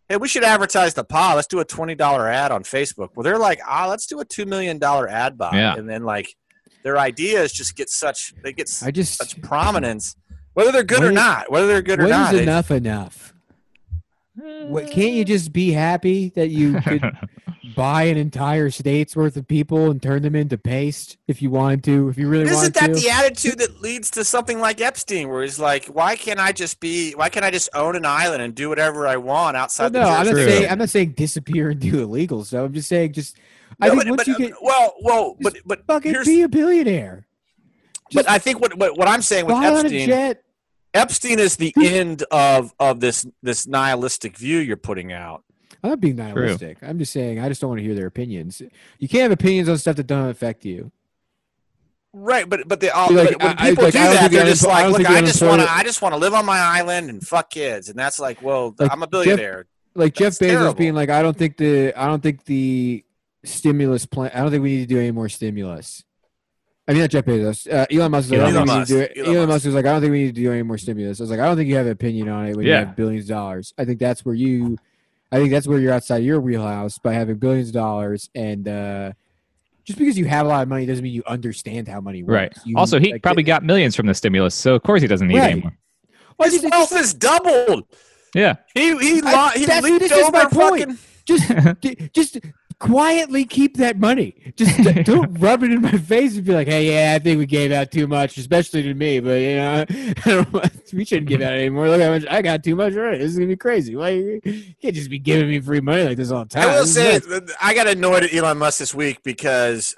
hey, we should advertise the pod. Let's do a $20 ad on Facebook. Well, they're like, let's do a $2 million ad buy. Yeah. And then like their ideas just get such prominence, whether they're good or not. Whether they're good or not. When is enough? What, can't you just be happy that you could buy an entire state's worth of people and turn them into paste if you wanted to, if you really wanted to? Isn't that the attitude that leads to something like Epstein, where he's like, why can't I just own an island and do whatever I want outside the jurisdiction? I'm not saying disappear and do illegal stuff. I'm just saying I think once you get but fucking be a billionaire. But I think what I'm saying with Epstein is the end of this nihilistic view you're putting out. I'm not being nihilistic. True. I'm just saying I just don't want to hear their opinions. You can't have opinions on stuff that don't affect you. Right, but when people do that, they're just like, look, I just want to live on my island and fuck kids, and that's like, well, I'm a billionaire. Jeff Bezos terrible. Being like, I don't think the stimulus plan. I don't think we need to do any more stimulus. I mean, not Jeff Bezos. Elon Musk was like, Elon Musk was like, I don't think we need to do any more stimulus. I was like, I don't think you have an opinion on it when you have billions of dollars. I think that's where you're outside your wheelhouse by having billions of dollars. And just because you have a lot of money doesn't mean you understand how money works. Right. Also, he probably got millions from the stimulus, so of course he doesn't need anymore. Well, his wealth has doubled. Yeah. He leaped over fucking. Just quietly keep that money. Just don't rub it in my face and be like, hey, yeah, I think we gave out too much, especially to me. But, we shouldn't give out anymore. Look how much I got too much already. This is going to be crazy. Like, you can't just be giving me free money like this all the time. I will say, I got annoyed at Elon Musk this week because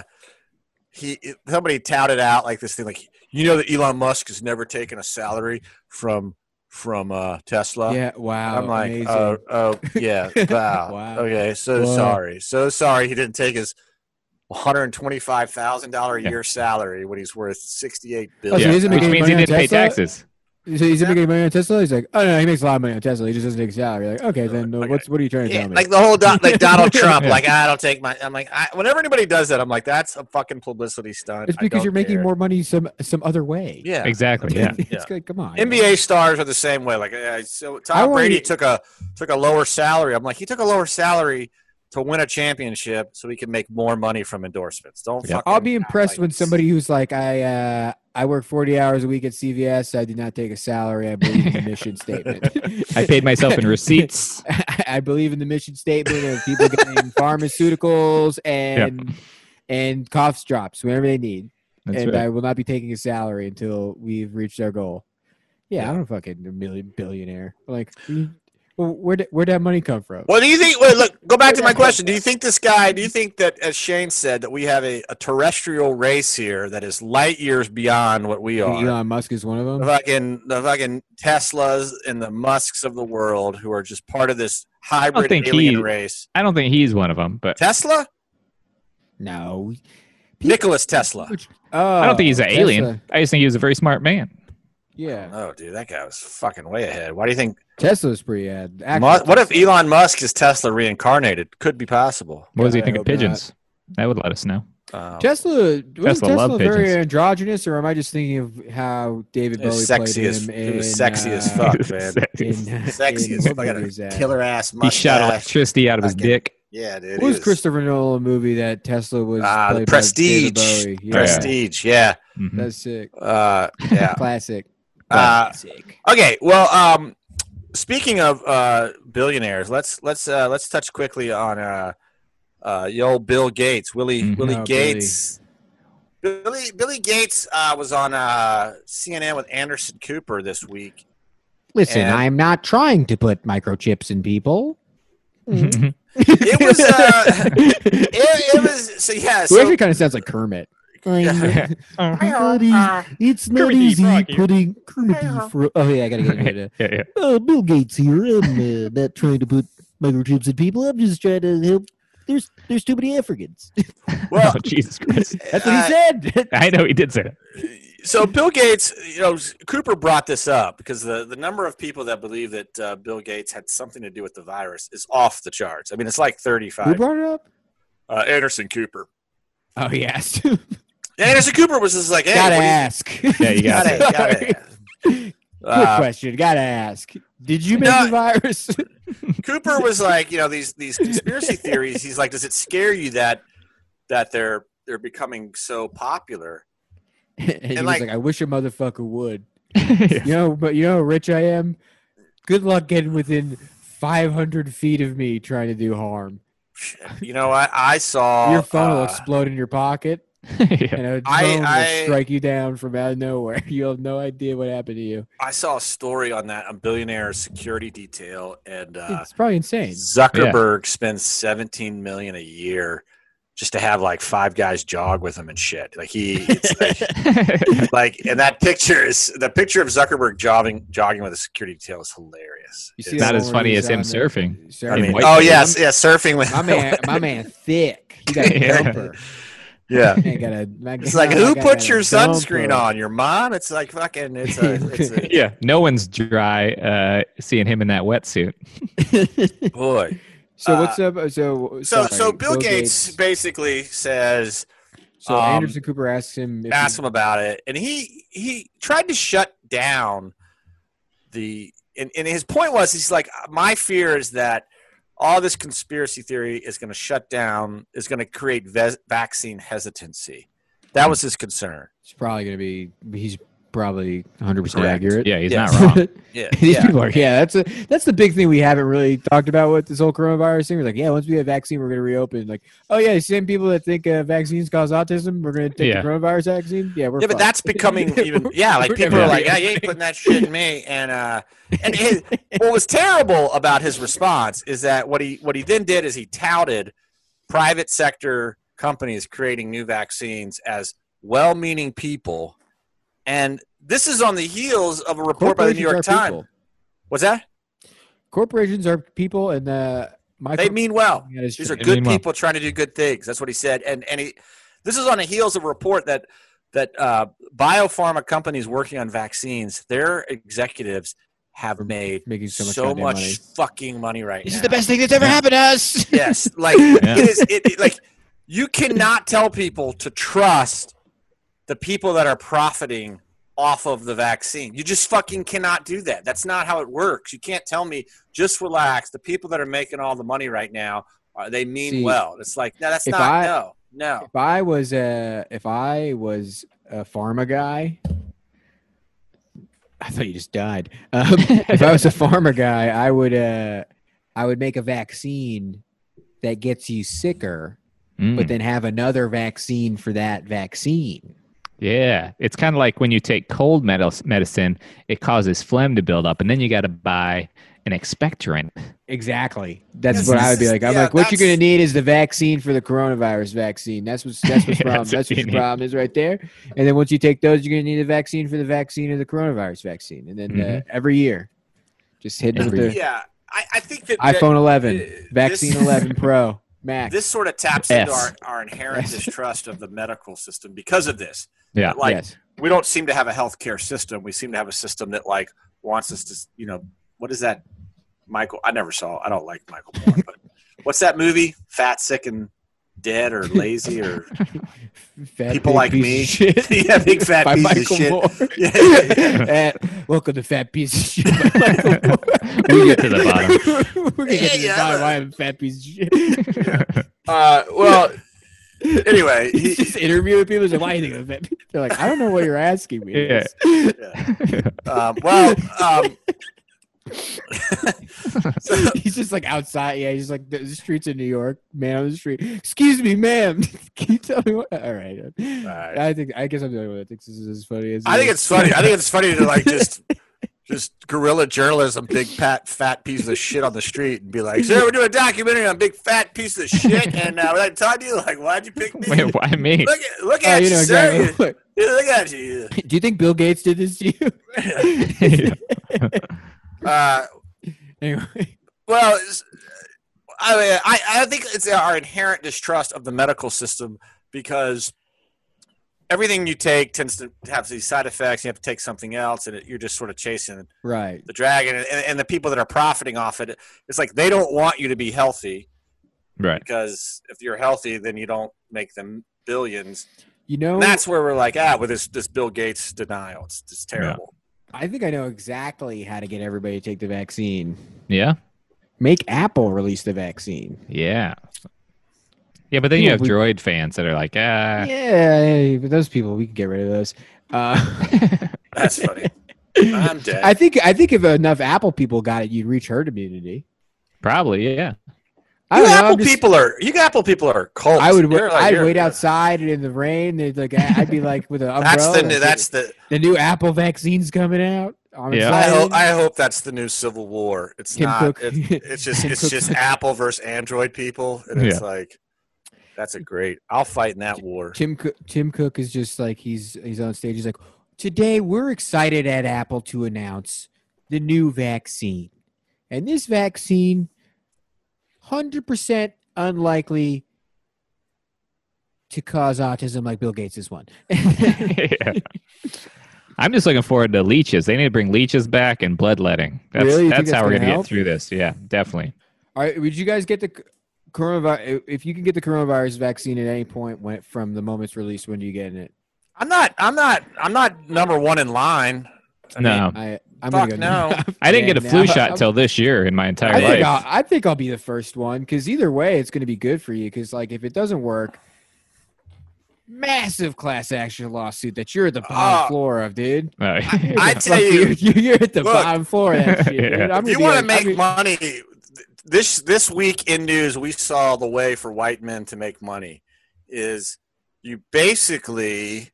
somebody touted out like this thing, like, that Elon Musk has never taken a salary from Tesla. Yeah, wow. I'm like, yeah, wow. Wow. Okay, so sorry he didn't take his $125,000 a year salary when he's worth $68 billion. So which means he didn't pay taxes. So he's making money on Tesla. He's like, oh no, he makes a lot of money on Tesla. He just doesn't take a salary. Like, okay, then what are you trying to tell me? Like the whole like Donald Trump. Like, I don't take my. I'm like, whenever anybody does that, I'm like, that's a fucking publicity stunt. It's because you're making more money some other way. Yeah, exactly. Yeah, it's like, come on. NBA stars are the same way. Like, so Tom Brady took a lower salary. I'm like, he took a lower salary to win a championship so he can make more money from endorsements. I'll be impressed when somebody who's like, I work 40 hours a week at CVS. I did not take a salary. I believe in the mission statement. I paid myself in receipts. I believe in the mission statement of people getting pharmaceuticals and cough drops whenever they need. That's right. I will not be taking a salary until we've reached our goal. Yeah. I'm a fucking billionaire. Like, where'd that money come from? Well, do you think? Wait, look. Go back to my question. Do you think that, as Shane said, that we have a terrestrial race here that is light years beyond what we are? Elon Musk is one of them. The fucking Teslas and the Musks of the world who are just part of this hybrid alien race. I don't think he's one of them. But Tesla? No. Nicholas Tesla. I don't think he's an alien. I just think he was a very smart man. Yeah. Oh, dude, that guy was fucking way ahead. Why do you think Tesla's pretty ahead? What if Elon Musk is Tesla reincarnated? Could be possible. What does he think of pigeons? That would let us know. Tesla very androgynous, or am I just thinking of how David Bowie played him? He was sexy as fuck, man. Sexy as fuck. Got a killer ass mustache. He shot electricity out of his dick. Yeah, dude. What was Christopher Nolan movie that Tesla was played Prestige. By David Bowie? Yeah. Prestige, yeah. Mm-hmm. That's sick. Yeah. Classic. Okay, well, speaking of billionaires, let's touch quickly on the old Bill Gates, Willie Gates. Billy Gates was on CNN with Anderson Cooper this week. Listen, I'm not trying to put microchips in people. It was so yeah. Who actually kind of sounds like Kermit. It's not easy putting Kermit. Oh yeah, I gotta get into it. Oh, Bill Gates here. I'm not trying to put microchips in people. I'm just trying to help. There's too many Africans. Well, Jesus Christ, that's what he said. I know he did say that. So Bill Gates, Cooper brought this up because the number of people that believe that Bill Gates had something to do with the virus is off the charts. I mean, it's like 35. Who brought it up? Anderson Cooper. Oh, he asked. Anderson Cooper was just like, hey, gotta ask. Yeah, you gotta ask. Quick question, gotta ask: did you make the virus? Cooper was like, these conspiracy theories. He's like, does it scare you that they're becoming so popular? And he was like, I wish a motherfucker would. But how rich I am. Good luck getting within 500 feet of me trying to do harm. You know what? I saw your phone will explode in your pocket, and a drone will strike you down from out of nowhere. You'll have no idea what happened to you. I saw a story on that, a billionaire security detail, and it's probably insane. Zuckerberg spends $17 million a year just to have like 5 guys jog with him and shit. Like and that picture is the picture of Zuckerberg jogging with a security detail is hilarious. It's not as funny as him surfing. Surfing with my man thick. He got a jumper. Yeah. It's like, who put your sunscreen on? Your mom? It's like fucking. Yeah. No one's dry seeing him in that wetsuit. Boy. So what's up? So Bill Gates basically says. So Anderson Cooper asks him about it, and he tried to shut down and his point was, he's like, my fear is that all this conspiracy theory is going to shut down, is going to create vaccine hesitancy. That was his concern. It's probably going to be. He's probably 100% accurate. Yeah, he's not wrong. These people are. Yeah, that's the big thing we haven't really talked about with this whole coronavirus thing. We're like, once we have a vaccine, we're going to reopen. Like, the same people that think vaccines cause autism, we're going to take the coronavirus vaccine. Yeah, but that's becoming even. Like people are like, you ain't putting that shit in me. And what was terrible about his response is that what he then did is he touted private sector companies creating new vaccines as well-meaning people. And this is on the heels of a report by the New York Times. People. What's that? Corporations are people, and they mean well. These are good people trying to do good things. That's what he said. And this is on the heels of a report that biopharma companies working on vaccines, their executives have made so much fucking money right now. This is the best thing that's ever happened to us. Yes, it is. Like, you cannot tell people to trust the people that are profiting off of the vaccine. You just fucking cannot do that. That's not how it works. You can't tell me, just relax. The people that are making all the money right now, they mean well. It's like, no, that's not, no. If I was a pharma guy, I thought you just died. If I was a pharma guy, I would make a vaccine that gets you sicker, but then have another vaccine for that vaccine. Yeah, it's kind of like when you take cold medicine, it causes phlegm to build up, and then you got to buy an expectorant. Exactly. That's what I would be like. I'm like, what you're going to need is the vaccine for the coronavirus vaccine. That's what's problem. That's what your problem is right there. And then once you take those, you're going to need a vaccine for the vaccine of the coronavirus vaccine. And then every year, just hit them with the I think that iPhone 11, vaccine 11 Pro, Max. This sort of taps into our inherent distrust of the medical system because of this. Yeah. We don't seem to have a healthcare system. We seem to have a system that wants us to, what is that? Michael, I never saw. I don't like Michael Moore, but what's that movie? Fat, Sick, and Dead, or Lazy, or People Like Me? Yeah, Big Fat Piece Michael of Shit. Yeah. Welcome to Fat Piece of Shit by Michael Moore. We'll get to the bottom. We're gonna get to the bottom. I am a fat piece of shit. Well. Anyway, he's just interviewing people. He's like, why do you think of it? They're like, I don't know what you're asking me. Yeah. So he's just like outside. Yeah, he's like the streets of New York. Man on the street. Excuse me, ma'am. Can you tell me what? All right. I guess I'm the only one that thinks this is as funny as. I think it's funny. I think it's funny to just guerrilla journalism, big fat piece of shit on the street, and be like, "Sir, we're doing a documentary on big fat piece of shit." And when I talk to you, like, "Why'd you pick me? Wait, why me? Look at you, sir. Exactly. Look at you." Do you think Bill Gates did this to you? Anyway, well, I think it's our inherent distrust of the medical system because everything you take tends to have these side effects. You have to take something else, and you're just sort of chasing the dragon. And the people that are profiting off it, it's like they don't want you to be healthy, right? Because if you're healthy, then you don't make them billions. And that's where we're like, with this Bill Gates denial, it's terrible. I think I know exactly how to get everybody to take the vaccine. Yeah. Make Apple release the vaccine. Yeah. Yeah, but then you have Droid fans that are like, Yeah, but those people, we can get rid of those. That's funny. I'm dead. I think if enough Apple people got it, you'd reach herd immunity. Probably, yeah. You Apple people are cults. I'd wait outside in the rain. I'd be like with an umbrella. That's the new Apple vaccine's coming out. Yeah, I hope that's the new Civil War. It's Tim not. Cook. It's just Apple versus Android people, and it's like that's a great. I'll fight in that war. Tim Cook is just like he's on stage. He's like, today we're excited at Apple to announce the new vaccine, and this vaccine, 100% unlikely to cause autism like Bill Gates' one. Yeah. I'm just looking forward to leeches. They need to bring leeches back and bloodletting. That's how we're going to get through this. Yeah, definitely. All right, would you guys get the coronavirus? If you can get the coronavirus vaccine at any point from the moment it's released, when are you getting it? I'm not number one in line. I'm gonna go no. I didn't get a flu shot till this year in my entire life. I think I'll be the first one because either way, it's going to be good for you. Because like if it doesn't work, massive class action lawsuit that you're at the bottom floor of, dude. I tell you, you're at the bottom floor of that shit. Yeah. If you want to make money, this week in news, we saw the way for white men to make money is you basically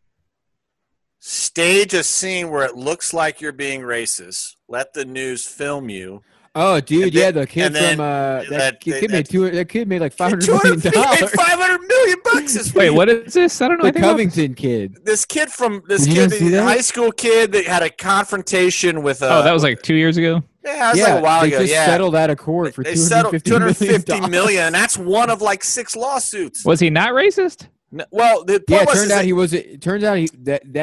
stage a scene where it looks like you're being racist. Let the news film you. Oh, dude, the kid from that kid made like $500 million. $500 million this week. Wait, what is this? I don't know. The Covington kid. The high school kid that had a confrontation with. That was like 2 years ago. Yeah, it was like a while ago. They just settled out of court for $250 million. And that's one of like 6 lawsuits. Was he not racist? No, well, it turned out he was. It turns out he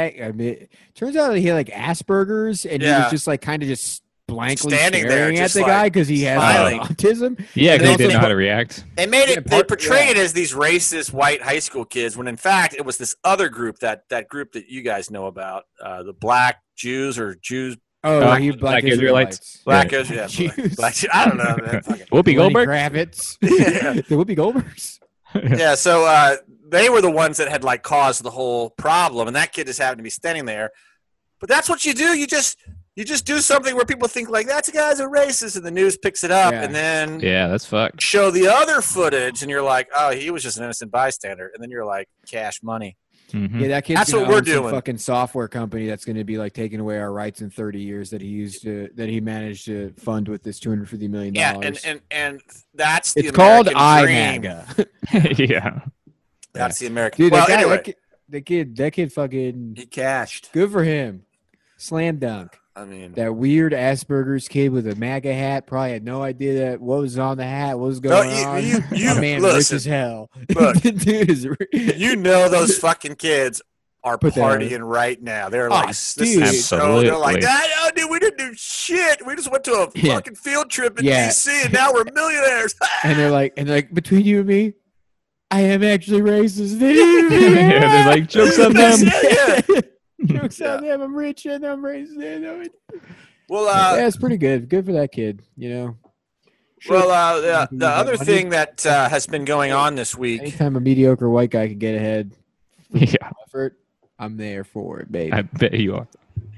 had like Asperger's, and he was just like kind of just blankly standing staring there at the guy because he has autism. Yeah, because he didn't know how to react. They made it. They portrayed it as these racist white high school kids, when in fact it was this other group that group that you guys know about, the Black Jews or Jews. Black Israelites. Black Israelites. Black. I don't know. Whoopi Goldberg. Kravitz. The Whoopi Goldbergs. Yeah. So they were the ones that had like caused the whole problem, and that kid just happened to be standing there. But that's what you do. You just do something where people think like that guy's a racist, and the news picks it up, and then that's fucked. Show the other footage, and you're like, oh, he was just an innocent bystander, and then you're like, cash money. Mm-hmm. Yeah, that kid's that's what we're doing. Fucking software company that's going to be like taking away our rights in 30 years that he managed to fund with this $250 million. Yeah, and that's the it's American called dream. IMAGA. Yeah, that's the American. Dude, well, anyway, that kid fucking he cashed. Good for him. Slam dunk. I mean, that weird Asperger's kid with a MAGA hat probably had no idea what was on the hat, what was going on. My man, rich as hell. Look, dude is rich. You know those fucking kids are partying right now. They're like, absolutely. They're like, oh, dude, we didn't do shit. We just went to a fucking field trip in DC, and now we're millionaires. and they're like, between you and me, I am actually racist. They're like, jokes on them. Jokes on them. I'm rich and I'm racist. Well, it's pretty good. Good for that kid, you know. Well, the other thing that has been going on this week. Anytime a mediocre white guy can get ahead, effort, I'm there for it, baby. I bet you are.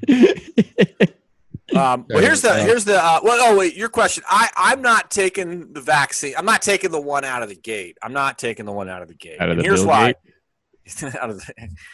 Well, here's the. Wait, your question. I'm not taking the vaccine. I'm not taking the one out of the gate. Here's why. Out of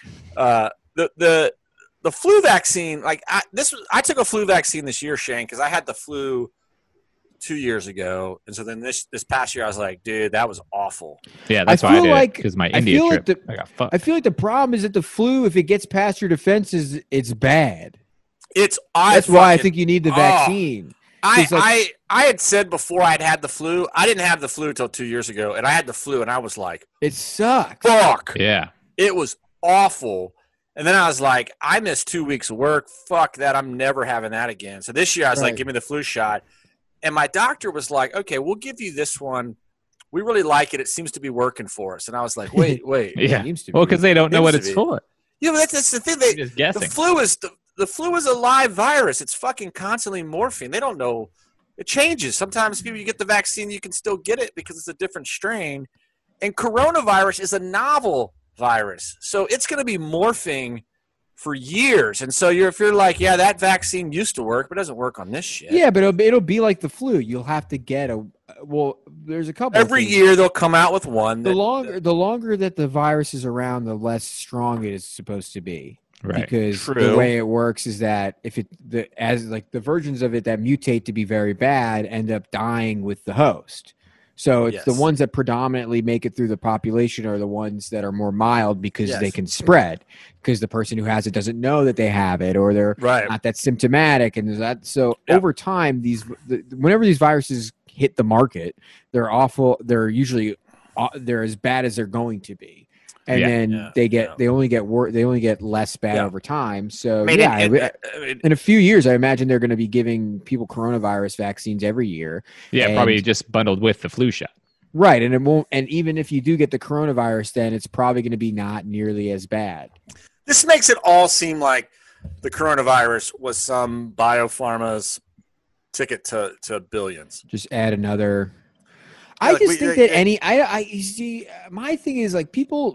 the flu vaccine. Like I took a flu vaccine this year, Shane, because I had the flu 2 years ago, and so then this past year I was like, dude, that was awful. Yeah, that's why I did, because my India trip, I got fucked. I feel like the problem is that the flu, if it gets past your defenses, it's bad. That's why I think you need the vaccine. I had said before I'd had the flu. I didn't have the flu until 2 years ago, and I had the flu, and I was like, it sucks. Fuck. Yeah. It was awful. And then I was like, I missed 2 weeks of work. Fuck that. I'm never having that again. So this year I was like, give me the flu shot. And my doctor was like, okay, we'll give you this one. We really like it. It seems to be working for us. And I was like, wait. Yeah. Well, because they don't know what it's for. Yeah, but that's the thing. The flu is the flu is a live virus. It's fucking constantly morphing. They don't know. It changes. Sometimes people, you get the vaccine, you can still get it because it's a different strain. And coronavirus is a novel virus. So it's going to be morphing for years. And so if you're like, yeah, that vaccine used to work, but it doesn't work on this shit. Yeah, but it'll be like the flu. You'll have to get there's a couple. Every year they'll come out with one. The longer that the virus is around, the less strong it is supposed to be. Right. Because the way it works is that if the versions of it that mutate to be very bad end up dying with the host. So it's the ones that predominantly make it through the population are the ones that are more mild because they can spread, because the person who has it doesn't know that they have it, or they're not that symptomatic. And that, so over time, whenever these viruses hit the market, they're awful. They're usually they're as bad as they're going to be. And then they only get less bad over time. So in a few years, I imagine they're going to be giving people coronavirus vaccines every year. Yeah, probably just bundled with the flu shot. Right, and it won't. And even if you do get the coronavirus, then it's probably going to be not nearly as bad. This makes it all seem like the coronavirus was some biopharma's ticket to billions. Just add another. I just think that I see. My thing is like people.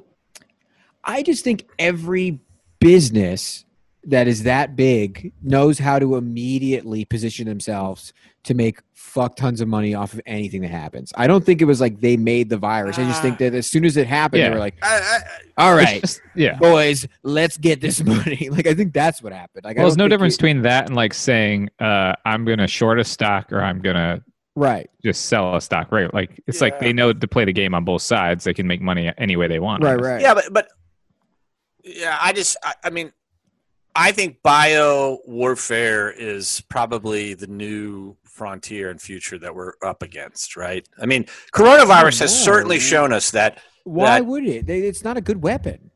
I just think every business that is that big knows how to immediately position themselves to make fuck tons of money off of anything that happens. I don't think it was like they made the virus. I just think that as soon as it happened, they were like, all right, boys, let's get this money. Like, I think that's what happened. Like, there's no difference between that and like saying, I'm going to short a stock or I'm going to just sell a stock. Right. Like, it's like they know to play the game on both sides. They can make money any way they want. Right. Yeah, but yeah, I mean, I think bio warfare is probably the new frontier and future that we're up against, right? I mean, coronavirus has certainly shown us that. Why would it? It's not a good weapon.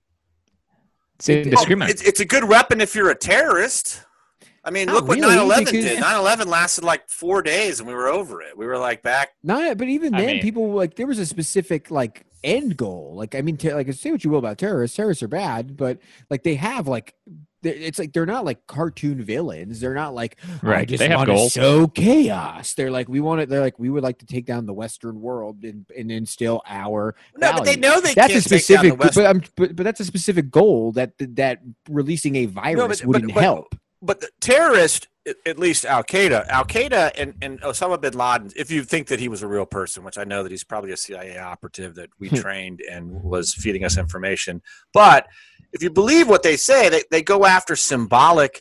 It's indiscriminate. It's a good weapon if you're a terrorist. I mean, look what 9/11 did. 9/11 lasted like 4 days, and we were over it. We were like back. But even then, people like there was a specific like end goal. Like, I mean, like say what you will about terrorists. Terrorists are bad, but like they have like. It's like they're not like cartoon villains. They're not like I just want to sow chaos. They're like we would like to take down the Western world and instill our values. But they know that's can't a specific. Take down the but that's a specific goal that releasing a virus wouldn't help. But the terrorist, at least Al Qaeda and Osama bin Laden, if you think that he was a real person, which I know that he's probably a CIA operative that we trained and was feeding us information, but if you believe what they say, they go after symbolic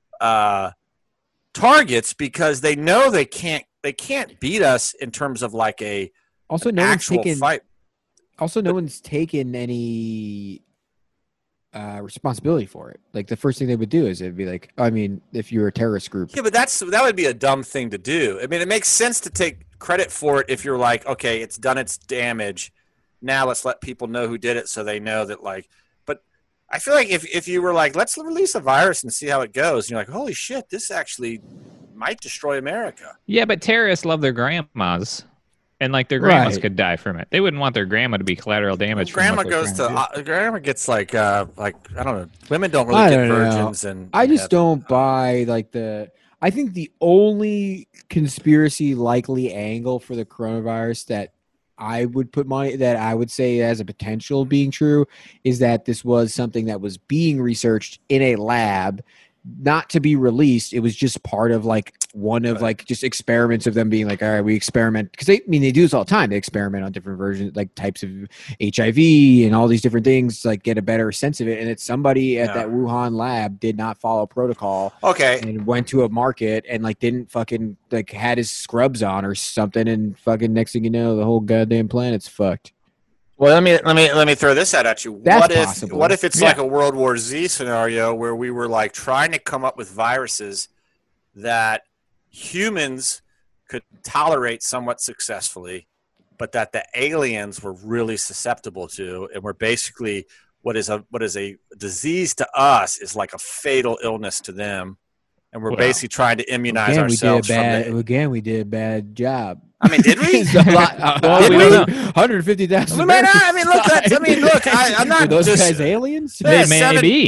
targets because they know they can't beat us in terms of like a actual fight. Also, no one's taken any responsibility for it. Like the first thing they would do is it'd be like, I mean, if you're a terrorist group. Yeah, but that would be a dumb thing to do. I mean, it makes sense to take credit for it if you're like, okay, it's done its damage. Now let's let people know who did it so they know that like. I feel like if you were like, let's release a virus and see how it goes, and you're like, holy shit, this actually might destroy America. Yeah, but terrorists love their grandmas, and like their grandmas could die from it. They wouldn't want their grandma to be collateral damage. Grandma grandma gets like I don't know. Women don't really get virgins, and I just don't buy like I think the only conspiracy likely angle for the coronavirus that I would put money that I would say has a potential being true is that this was something that was being researched in a lab, not to be released. It was just part of like one of like just experiments of them being like, all right, we experiment because they do this all the time. They experiment on different versions, like types of HIV and all these different things, like get a better sense of it. And it's somebody at that Wuhan lab did not follow protocol. Okay. And went to a market and like didn't fucking like had his scrubs on or something. And fucking next thing you know, the whole goddamn planet's fucked. Well, let me throw this out at you. That's possible. What if it's like a World War Z scenario where we were like trying to come up with viruses that humans could tolerate somewhat successfully, but that the aliens were really susceptible to, and we're basically what is a disease to us is like a fatal illness to them, and we're basically trying to immunize ourselves we did a bad job. I mean, did we? Did we? 150,000. Look. I'm not Are those just guys aliens. They may be.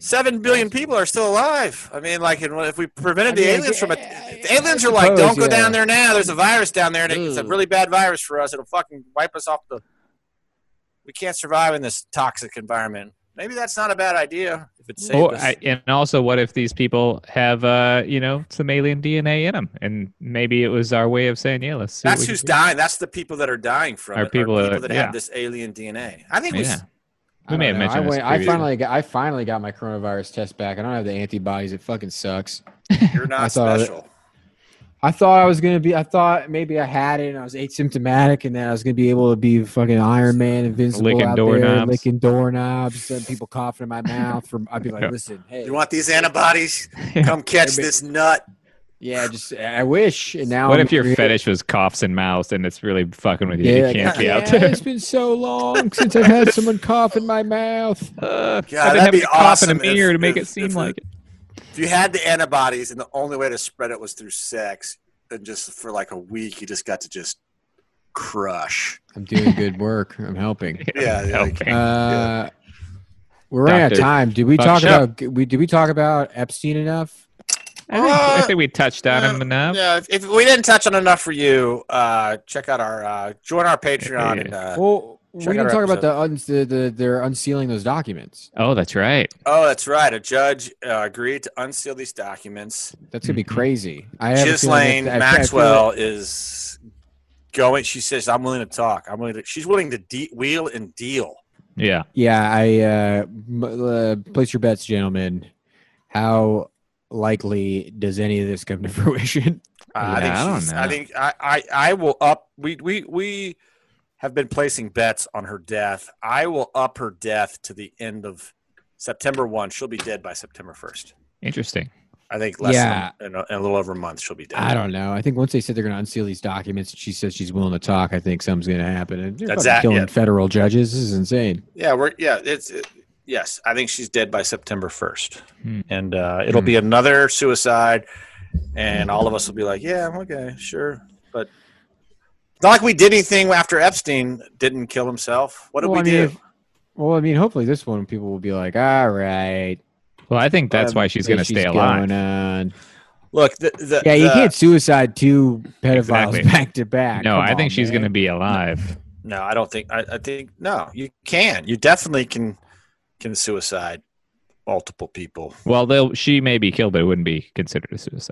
7 billion people are still alive. I mean, like, if we prevented the aliens from it, the aliens are like, don't go down there now. There's a virus down there, and it's a really bad virus for us. It'll fucking wipe us off we can't survive in this toxic environment. Maybe that's not a bad idea if it's safe. And also, what if these people have, some alien DNA in them, and maybe it was our way of saying, yeah, let's see. That's who's dying. That's the people that are dying from it. People that have this alien DNA. I think we may have mentioned this. I finally got my coronavirus test back. I don't have the antibodies. It fucking sucks. You're not special. I thought maybe I had it and I was asymptomatic and then I was going to be able to be fucking Iron Man, invincible licking doorknobs, and people coughing in my mouth. I'd be like, listen, hey. You want these antibodies? Come catch this nut. Yeah, I wish. And now what if your fetish was coughs and mouths and it's really fucking with you? You can't be out there. It's been so long since I've had someone cough in my mouth. God, that'd be awesome. In a mirror to make it seem like it. If you had the antibodies and the only way to spread it was through sex, and just for like a week, you just got to just crush. I'm doing good work. I'm helping. Helping. We're running out of time. Did we talk about Epstein enough? I think we touched on him enough. Yeah, if we didn't touch on enough for you, check out join our Patreon. And, we didn't talk about they're unsealing those documents. Oh, that's right. A judge agreed to unseal these documents. That's gonna be crazy. Ghislaine Maxwell is going. She says, "I'm willing to talk. She's willing to wheel and deal." Yeah. Yeah. Place your bets, gentlemen. How likely does any of this come to fruition? I think I will up. We have been placing bets on her death. I will up her death to the end of September 1. She'll be dead by September 1st. Interesting. I think less than a little over a month she'll be dead. I don't know. I think once they said they're going to unseal these documents, she says she's willing to talk. I think something's going to happen. And they're killing federal judges. This is insane. Yeah, yes. I think she's dead by September 1st. And it'll be another suicide, and all of us will be like, yeah, okay, sure. But it's not like we did anything after Epstein didn't kill himself. What did we do? Hopefully this one people will be like, all right. Well, I think that's why she's going to stay alive. Look, you can't suicide two pedophiles back to back. No, I think she's going to be alive. No, I don't think. I think no. You can. You definitely can suicide multiple people. Well, she may be killed, but it wouldn't be considered a suicide.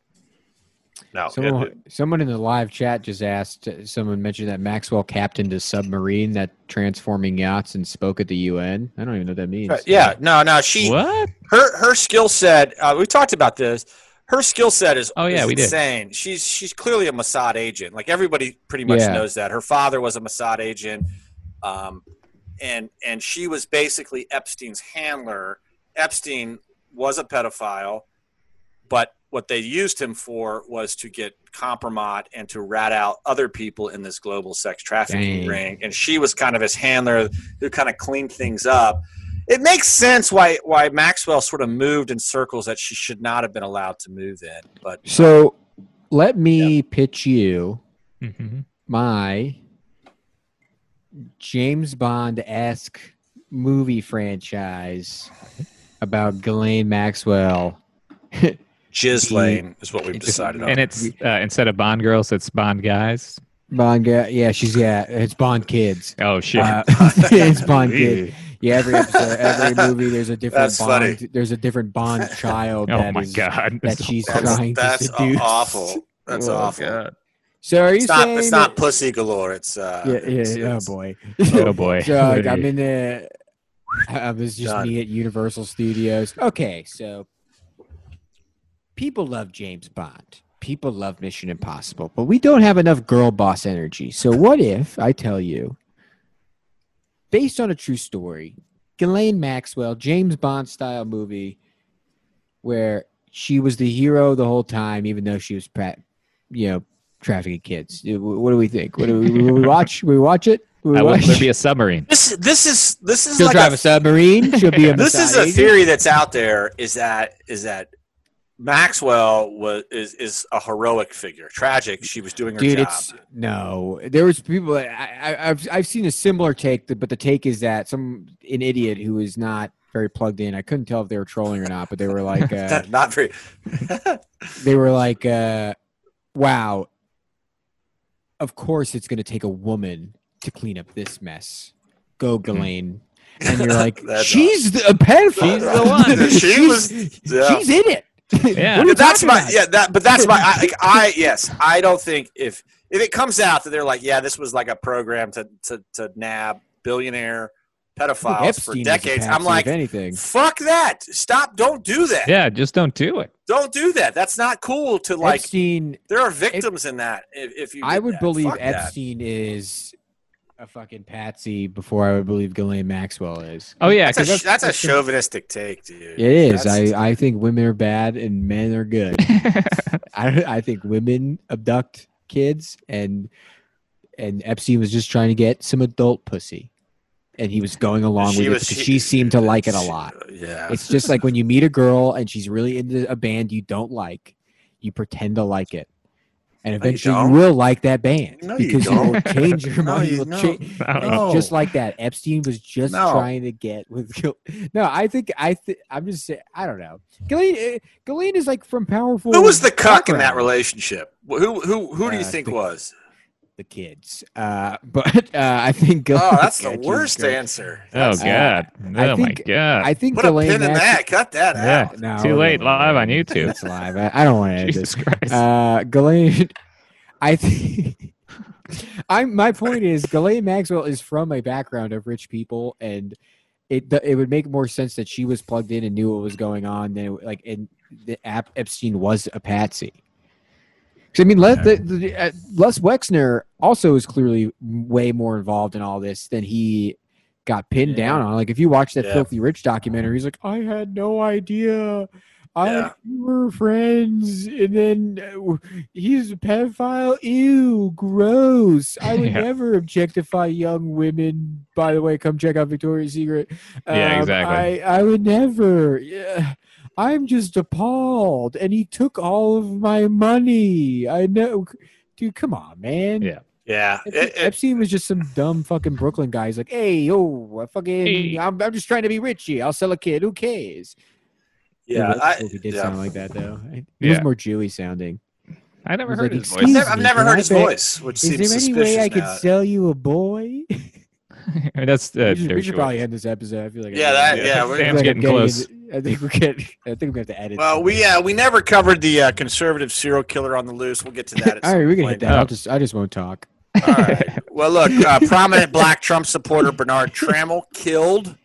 No. Someone in the live chat just asked. Someone mentioned that Maxwell captained a submarine that transforming yachts and spoke at the UN. I don't even know what that means. No. She what? Her skill set. We talked about this. Her skill set is insane. Did. She's clearly a Mossad agent. Like everybody pretty much knows that. Her father was a Mossad agent, and she was basically Epstein's handler. Epstein was a pedophile, but what they used him for was to get compromat and to rat out other people in this global sex trafficking ring. And she was kind of his handler who kind of cleaned things up. It makes sense why Maxwell sort of moved in circles that she should not have been allowed to move in. But so let me pitch you my James Bond-esque movie franchise about Ghislaine Maxwell. Ghislaine is what we've decided on. And it's instead of Bond girls, it's Bond guys. Bond guy, it's Bond kids. Oh shit, it's Bond kids. Yeah, every episode, every movie, there's a different That's Bond. Funny. There's a different Bond child. Oh my god, that she's trying to seduce. That's awful. That's awful. God. So are you saying it's not pussy galore? It's oh boy, oh boy. So I'm in the. I was just me at Universal Studios. Okay, so people love James Bond. People love Mission Impossible, but we don't have enough girl boss energy. So what if I tell you, based on a true story, Ghislaine Maxwell, James Bond style movie, where she was the hero the whole time, even though she was, trafficking kids. What do we think? Will we watch? Will we watch it? Will there be a submarine? This is She'll drive a submarine. She'll be a. This is a theory that's out there. Is that Maxwell is a heroic figure, tragic. She was doing her job. There was people. I've seen a similar take, but the take is that an idiot who is not very plugged in. I couldn't tell if they were trolling or not, but they were like, not very. they were like, wow. Of course, it's going to take a woman to clean up this mess. Go, Ghislaine. And you're like, she's a pedophile. She's the one. She's in it. Yeah, that's my. Yes, I don't think if it comes out that they're like, yeah, this was like a program to nab billionaire pedophiles for decades. I'm like, fuck that. Stop. Don't do that. Yeah, just don't do it. Don't do that. That's not cool to like. Epstein, there are victims in that. If you, I would believe Epstein is a fucking patsy before I would believe Ghislaine Maxwell is. Oh yeah, that's a chauvinistic take, dude. It is. I think women are bad and men are good. I think women abduct kids, and Epstein was just trying to get some adult pussy, and he was going along with it because she seemed to like it a lot. Yeah, it's just like when you meet a girl and she's really into a band you don't like, you pretend to like it. And eventually you will like that band because you will change your mind. Just like that. Epstein was just trying to get with. No, I'm just saying. I don't know. Ghislaine is like from powerful. Who was the cuck in that relationship? Who do you think was? The kids. But I think. That's the worst answer. Oh God! My God! I think put a pin in that. Cut that out. No, too late. Live on YouTube. It's live. I don't want to end Jesus this. Christ. Ghislaine. I think. My point is, Ghislaine Maxwell is from a background of rich people, and it would make more sense that she was plugged in and knew what was going on than Epstein was a patsy. I mean, Les Wexner also is clearly way more involved in all this than he got pinned down on. Like, if you watch that Filthy Rich documentary, he's like, I had no idea. We were friends, and then he's a pedophile. Ew, gross. I would never objectify young women. By the way, come check out Victoria's Secret. Exactly. I would never. Yeah. I'm just appalled, and he took all of my money. I know, dude. Come on, man. Yeah. Epstein was just some dumb fucking Brooklyn guy. He's like, hey, I'm just trying to be rich here. I'll sell a kid. Who cares? Yeah, he did sound like that though. He was more Jewy sounding. I never heard his voice. I've never heard his voice, which seems suspicious. Is there any way I could sell you a boy? That's we should probably end this episode. I feel like Sam's getting close. I think we have to edit. Well, we never covered the conservative serial killer on the loose. We'll get to that. All right, we can hit that. I just won't talk. All right. Well, look, prominent Black Trump supporter Bernard Trammell killed.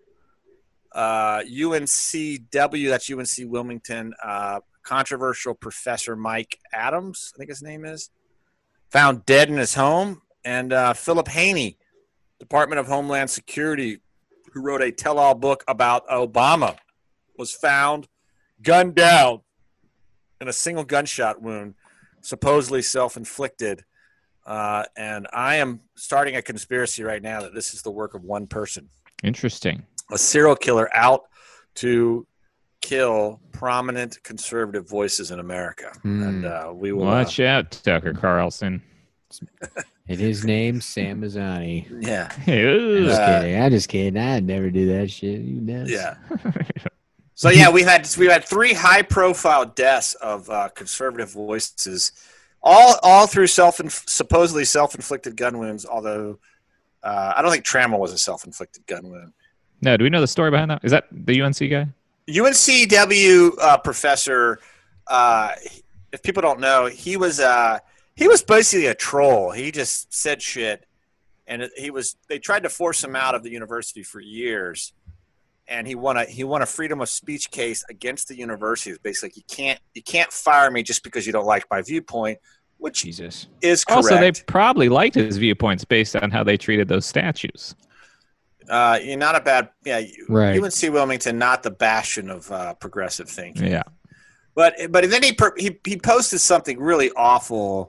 UNCW, that's UNC Wilmington. Controversial professor Mike Adams, I think his name is, found dead in his home. And Philip Haney, Department of Homeland Security, who wrote a tell-all book about Obama, was found gunned down in a single gunshot wound, supposedly self-inflicted. And I am starting a conspiracy right now that this is the work of one person. Interesting. A serial killer out to kill prominent conservative voices in America. And we will watch out, Tucker Carlson. And his name's Sam Mazzani. Yeah. I'm just kidding. I'd never do that shit. You know. Yeah. So yeah, we've had 3 high-profile deaths of conservative voices, all through supposedly self-inflicted gun wounds. Although I don't think Trammell was a self-inflicted gun wound. No, do we know the story behind that? Is that the UNC guy? UNCW professor. If people don't know, he was basically a troll. He just said shit, and they tried to force him out of the university for years, and he won a freedom of speech case against the university. It's basically you can't fire me just because you don't like my viewpoint, which is correct. Also, they probably liked his viewpoints based on how they treated those statues. You're not a bad right. UNC Wilmington, not the bastion of progressive thinking. Yeah, but then he posted something really awful,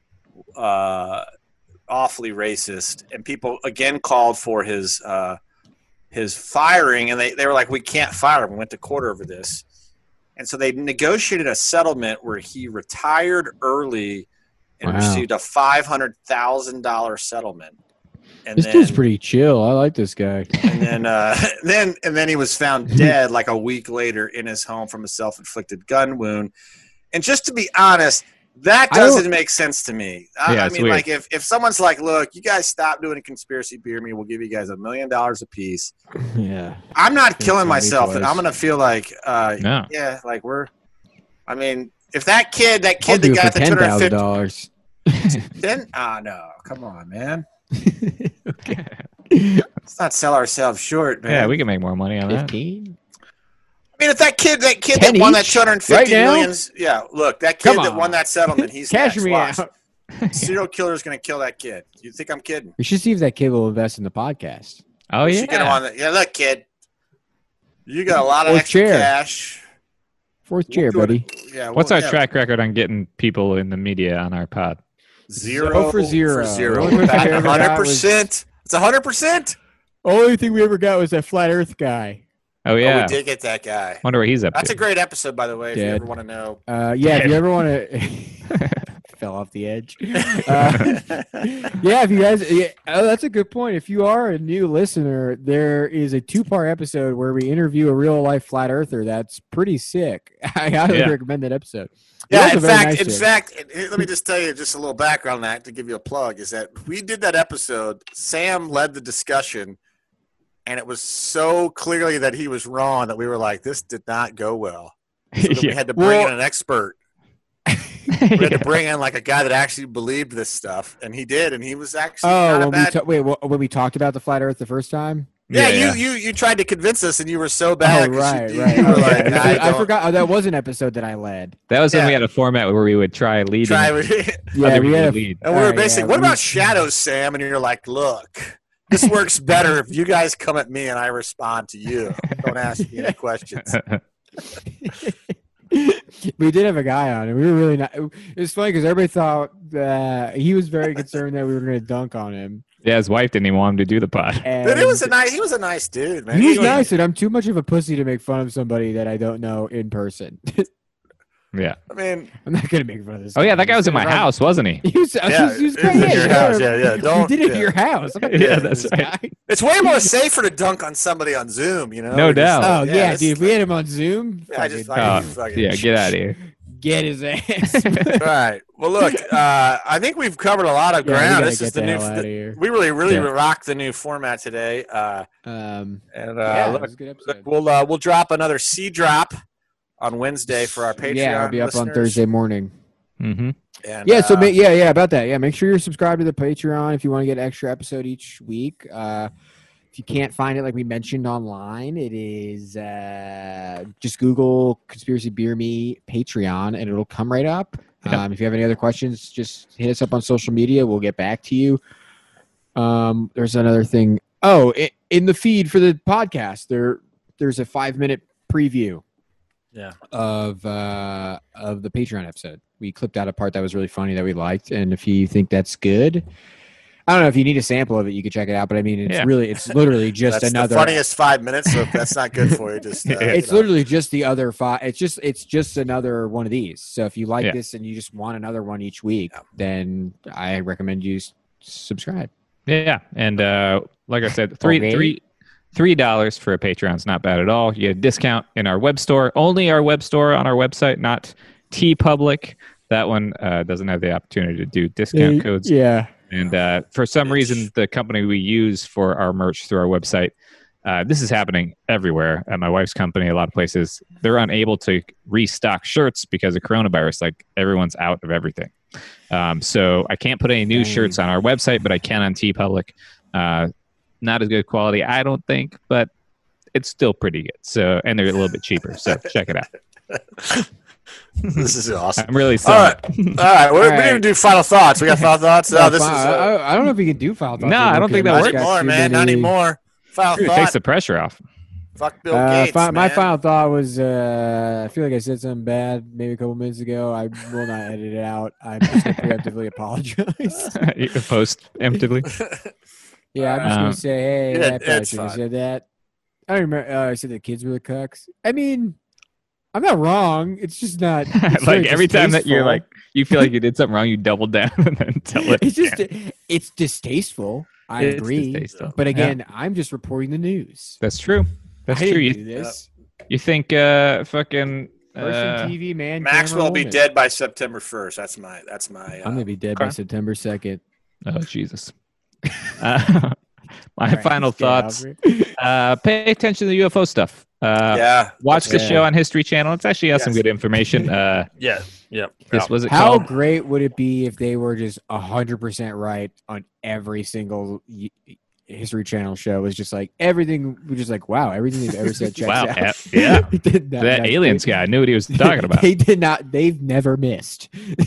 awfully racist, and people again called for his firing, and they were like, we can't fire him. We went to court over this, and so they negotiated a settlement where he retired early and received a $500,000 settlement. And this dude's pretty chill. I like this guy. And then he was found dead like a week later in his home from a self-inflicted gun wound. And just to be honest, that doesn't make sense to me. I mean, weird. Like if someone's like, look, you guys stop doing a conspiracy beer me, we'll give you guys $1 million a piece. Yeah. I'm not killing myself. And I'm going to feel like, yeah, like I mean, if that kid that got the $250, then no, come on, man. Okay. Let's not sell ourselves short, man. Yeah, we can make more money on 15? that. I mean, if that kid that won that $250 million, yeah, look, that kid that won that settlement, he's cash me out. Serial killer is going to kill that kid. You think I'm kidding? We should see if that kid will invest in the podcast. Oh yeah. Get him on look, kid, you got a lot of extra cash. Fourth chair, buddy. Yeah. What's our track record on getting people in the media on our pod? 0 for 0. 100%. It's 100%. Only thing we ever got was that flat Earth guy. Oh yeah, we did get that guy. Wonder what he's up to. That's a great episode, by the way. If you ever want to know. Yeah, if you ever want to. Fell off the edge. Yeah, if you guys, that's a good point. If you are a new listener, there is a 2-part episode where we interview a real life flat earther. That's pretty sick. I highly recommend that episode. Yeah, in fact, let me just tell you just a little background on that to give you a plug. Is that we did that episode. Sam led the discussion, and it was so clearly that he was wrong that we were like, this did not go well. So we had to bring in an expert. We had to bring in like a guy that actually believed this stuff, and he did, and he was actually when we talked about the flat Earth the first time. Yeah, you tried to convince us, and you were so bad. Right. You were like, I forgot. That was an episode that I led. That was when we had a format where we would try leading. We had lead. And we were basically, what about shadows, Sam? And you're like, look, this works better if you guys come at me and I respond to you. Don't ask me any questions. We did have a guy on, and we were really not. It was funny because everybody thought that he was very concerned that we were going to dunk on him. Yeah, his wife didn't even want him to do the pod. But he was a nice dude, man. He was nice, and I'm too much of a pussy to make fun of somebody that I don't know in person. Yeah. I mean, I'm not going to make fun of this. Oh, yeah, that guy was in my house, wasn't he? He was in your house. Yeah. You did it at your house. Yeah, that's right. It's way more safer to dunk on somebody on Zoom, you know? No doubt. Oh, yeah, dude. If we had him on Zoom, get out of here. Get his ass. Right. Well, look, I think we've covered a lot of ground. This is the new. We really rocked the new format today. Look, it was a good episode. We'll drop another C drop on Wednesday for our Patreon. Yeah, I'll be up listeners. on Thursday morning. Mm-hmm. And, about that. Yeah, make sure you're subscribed to the Patreon if you want to get an extra episode each week. If you can't find it, like we mentioned online, it is just Google Conspiracy Beer Me Patreon, and it'll come right up. Yeah. If you have any other questions, just hit us up on social media. We'll get back to you. There's another thing. Oh, in the feed for the podcast, there's a 5-minute preview. Yeah. Of the Patreon episode. We clipped out a part that was really funny that we liked, and if you think that's good, I don't know if you need a sample of it, you can check it out. But I mean, it's literally just that's another the funniest 5 minutes. So if that's not good for you, just it's literally just the other 5. It's just another one of these. So if you like this and you just want another one each week, then I recommend you subscribe. Yeah, and like I said, $3 for a Patreon is not bad at all. You get a discount in our web store, only our web store on our website, not TeePublic. That one doesn't have the opportunity to do discount codes. Yeah. And for some reason, the company we use for our merch through our website, this is happening everywhere. At my wife's company, a lot of places, they're unable to restock shirts because of coronavirus. Like, everyone's out of everything. So I can't put any new shirts on our website, but I can on TeePublic. Not as good quality, I don't think, but it's still pretty good. So, and they're a little bit cheaper. So check it out. This is awesome. I'm really sorry. All right. We didn't even do final thoughts. We got final thoughts. No, I don't know if we can do final thoughts. No, I don't think that works. Not anymore, man. Not anymore. Final thought. It takes the pressure off. Fuck Bill Gates, my final thought was, I feel like I said something bad maybe a couple minutes ago. I will not edit it out. I'm just going to preemptively apologize. Post-emptively? Yeah, I'm just going to say, hey, I probably should have said that. I don't remember. I said the kids were the cucks. I mean, I'm not wrong. It's just not. Like, every time that you're like, you feel like you did something wrong, you double down and then tell it. It's just, it's distasteful. I agree. But again, I'm just reporting the news. That's true. That's I true. Didn't do this. You think fucking Person, TV man, Maxwell will be dead by September 1st. That's my. I'm gonna be dead by September 2nd. Oh Jesus. My final thoughts. Pay attention to the UFO stuff. Watch the show on History Channel. It's actually has some good information. How great would it be if they were just 100% right on every single History Channel show? Was just like everything. We're just like, wow, everything they've ever said checks out. Yeah, that aliens guy knew what he was talking about. They did not. They've never missed.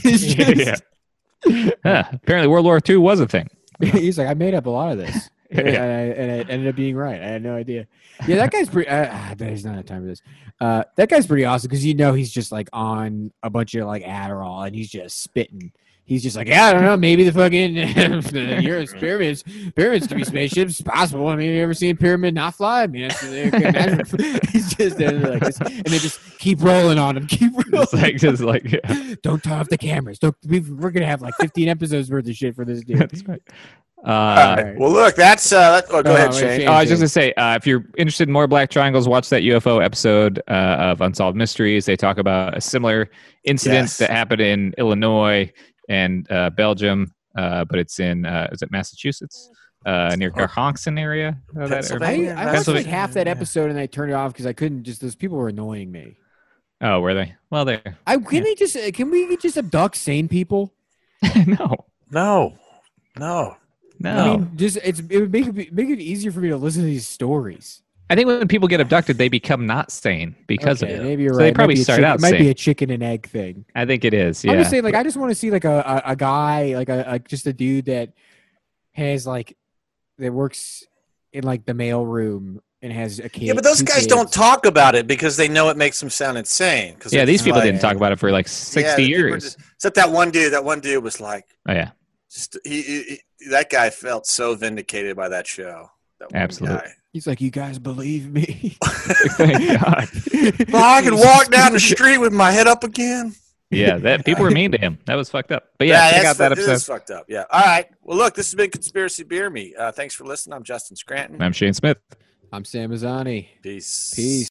Apparently, World War II was a thing. He's like, I made up a lot of this. And it ended up being right. I had no idea. Yeah, that guy's pretty. There's not enough time for this. That guy's pretty awesome because he's just like on a bunch of like Adderall and he's just spitting. He's just like, I don't know, maybe the fucking pyramids could be spaceships. It's possible. I mean, you ever seen a pyramid not fly? I mean, he's just there like this, and they just keep rolling on him. Keep rolling. Just like yeah. Don't turn off the cameras. We're gonna have like 15 episodes worth of shit for this dude. That's right. All right. Well, look, that's go ahead, Shane. I was just gonna say, if you're interested in more Black Triangles, watch that UFO episode of Unsolved Mysteries. They talk about a similar incident that happened in Illinois and Belgium, but it's in is it Massachusetts, near Garhanson area? I watched like half that episode and I turned it off because I couldn't. Just those people were annoying me. Oh, were they? Well, there. Can we just abduct sane people? No. I mean, it would make it easier for me to listen to these stories. I think when people get abducted, they become not sane because of it. Maybe you're right. So they probably start out sane. It might be a chicken and egg thing. I think it is. Yeah. I'm just saying, like, I just want to see like a guy, like just a dude that has that works in like the mail room and has a kid. Yeah, but those guys don't taltalk about it because they know it makes them sound insane. Yeah, these people didn't talk about it for like 60 years. Except that one dude. That one dude was like, oh yeah, that guy felt so vindicated by that show. Absolutely. Guy. He's like, you guys believe me? Thank God. I can walk down the street with my head up again. Yeah, that people were mean to him. That was fucked up. But check out that episode. It is fucked up. Yeah. All right. Well, look, this has been Conspiracy Beer Me. Thanks for listening. I'm Justin Scranton. I'm Shane Smith. I'm Sam Mazzani. Peace.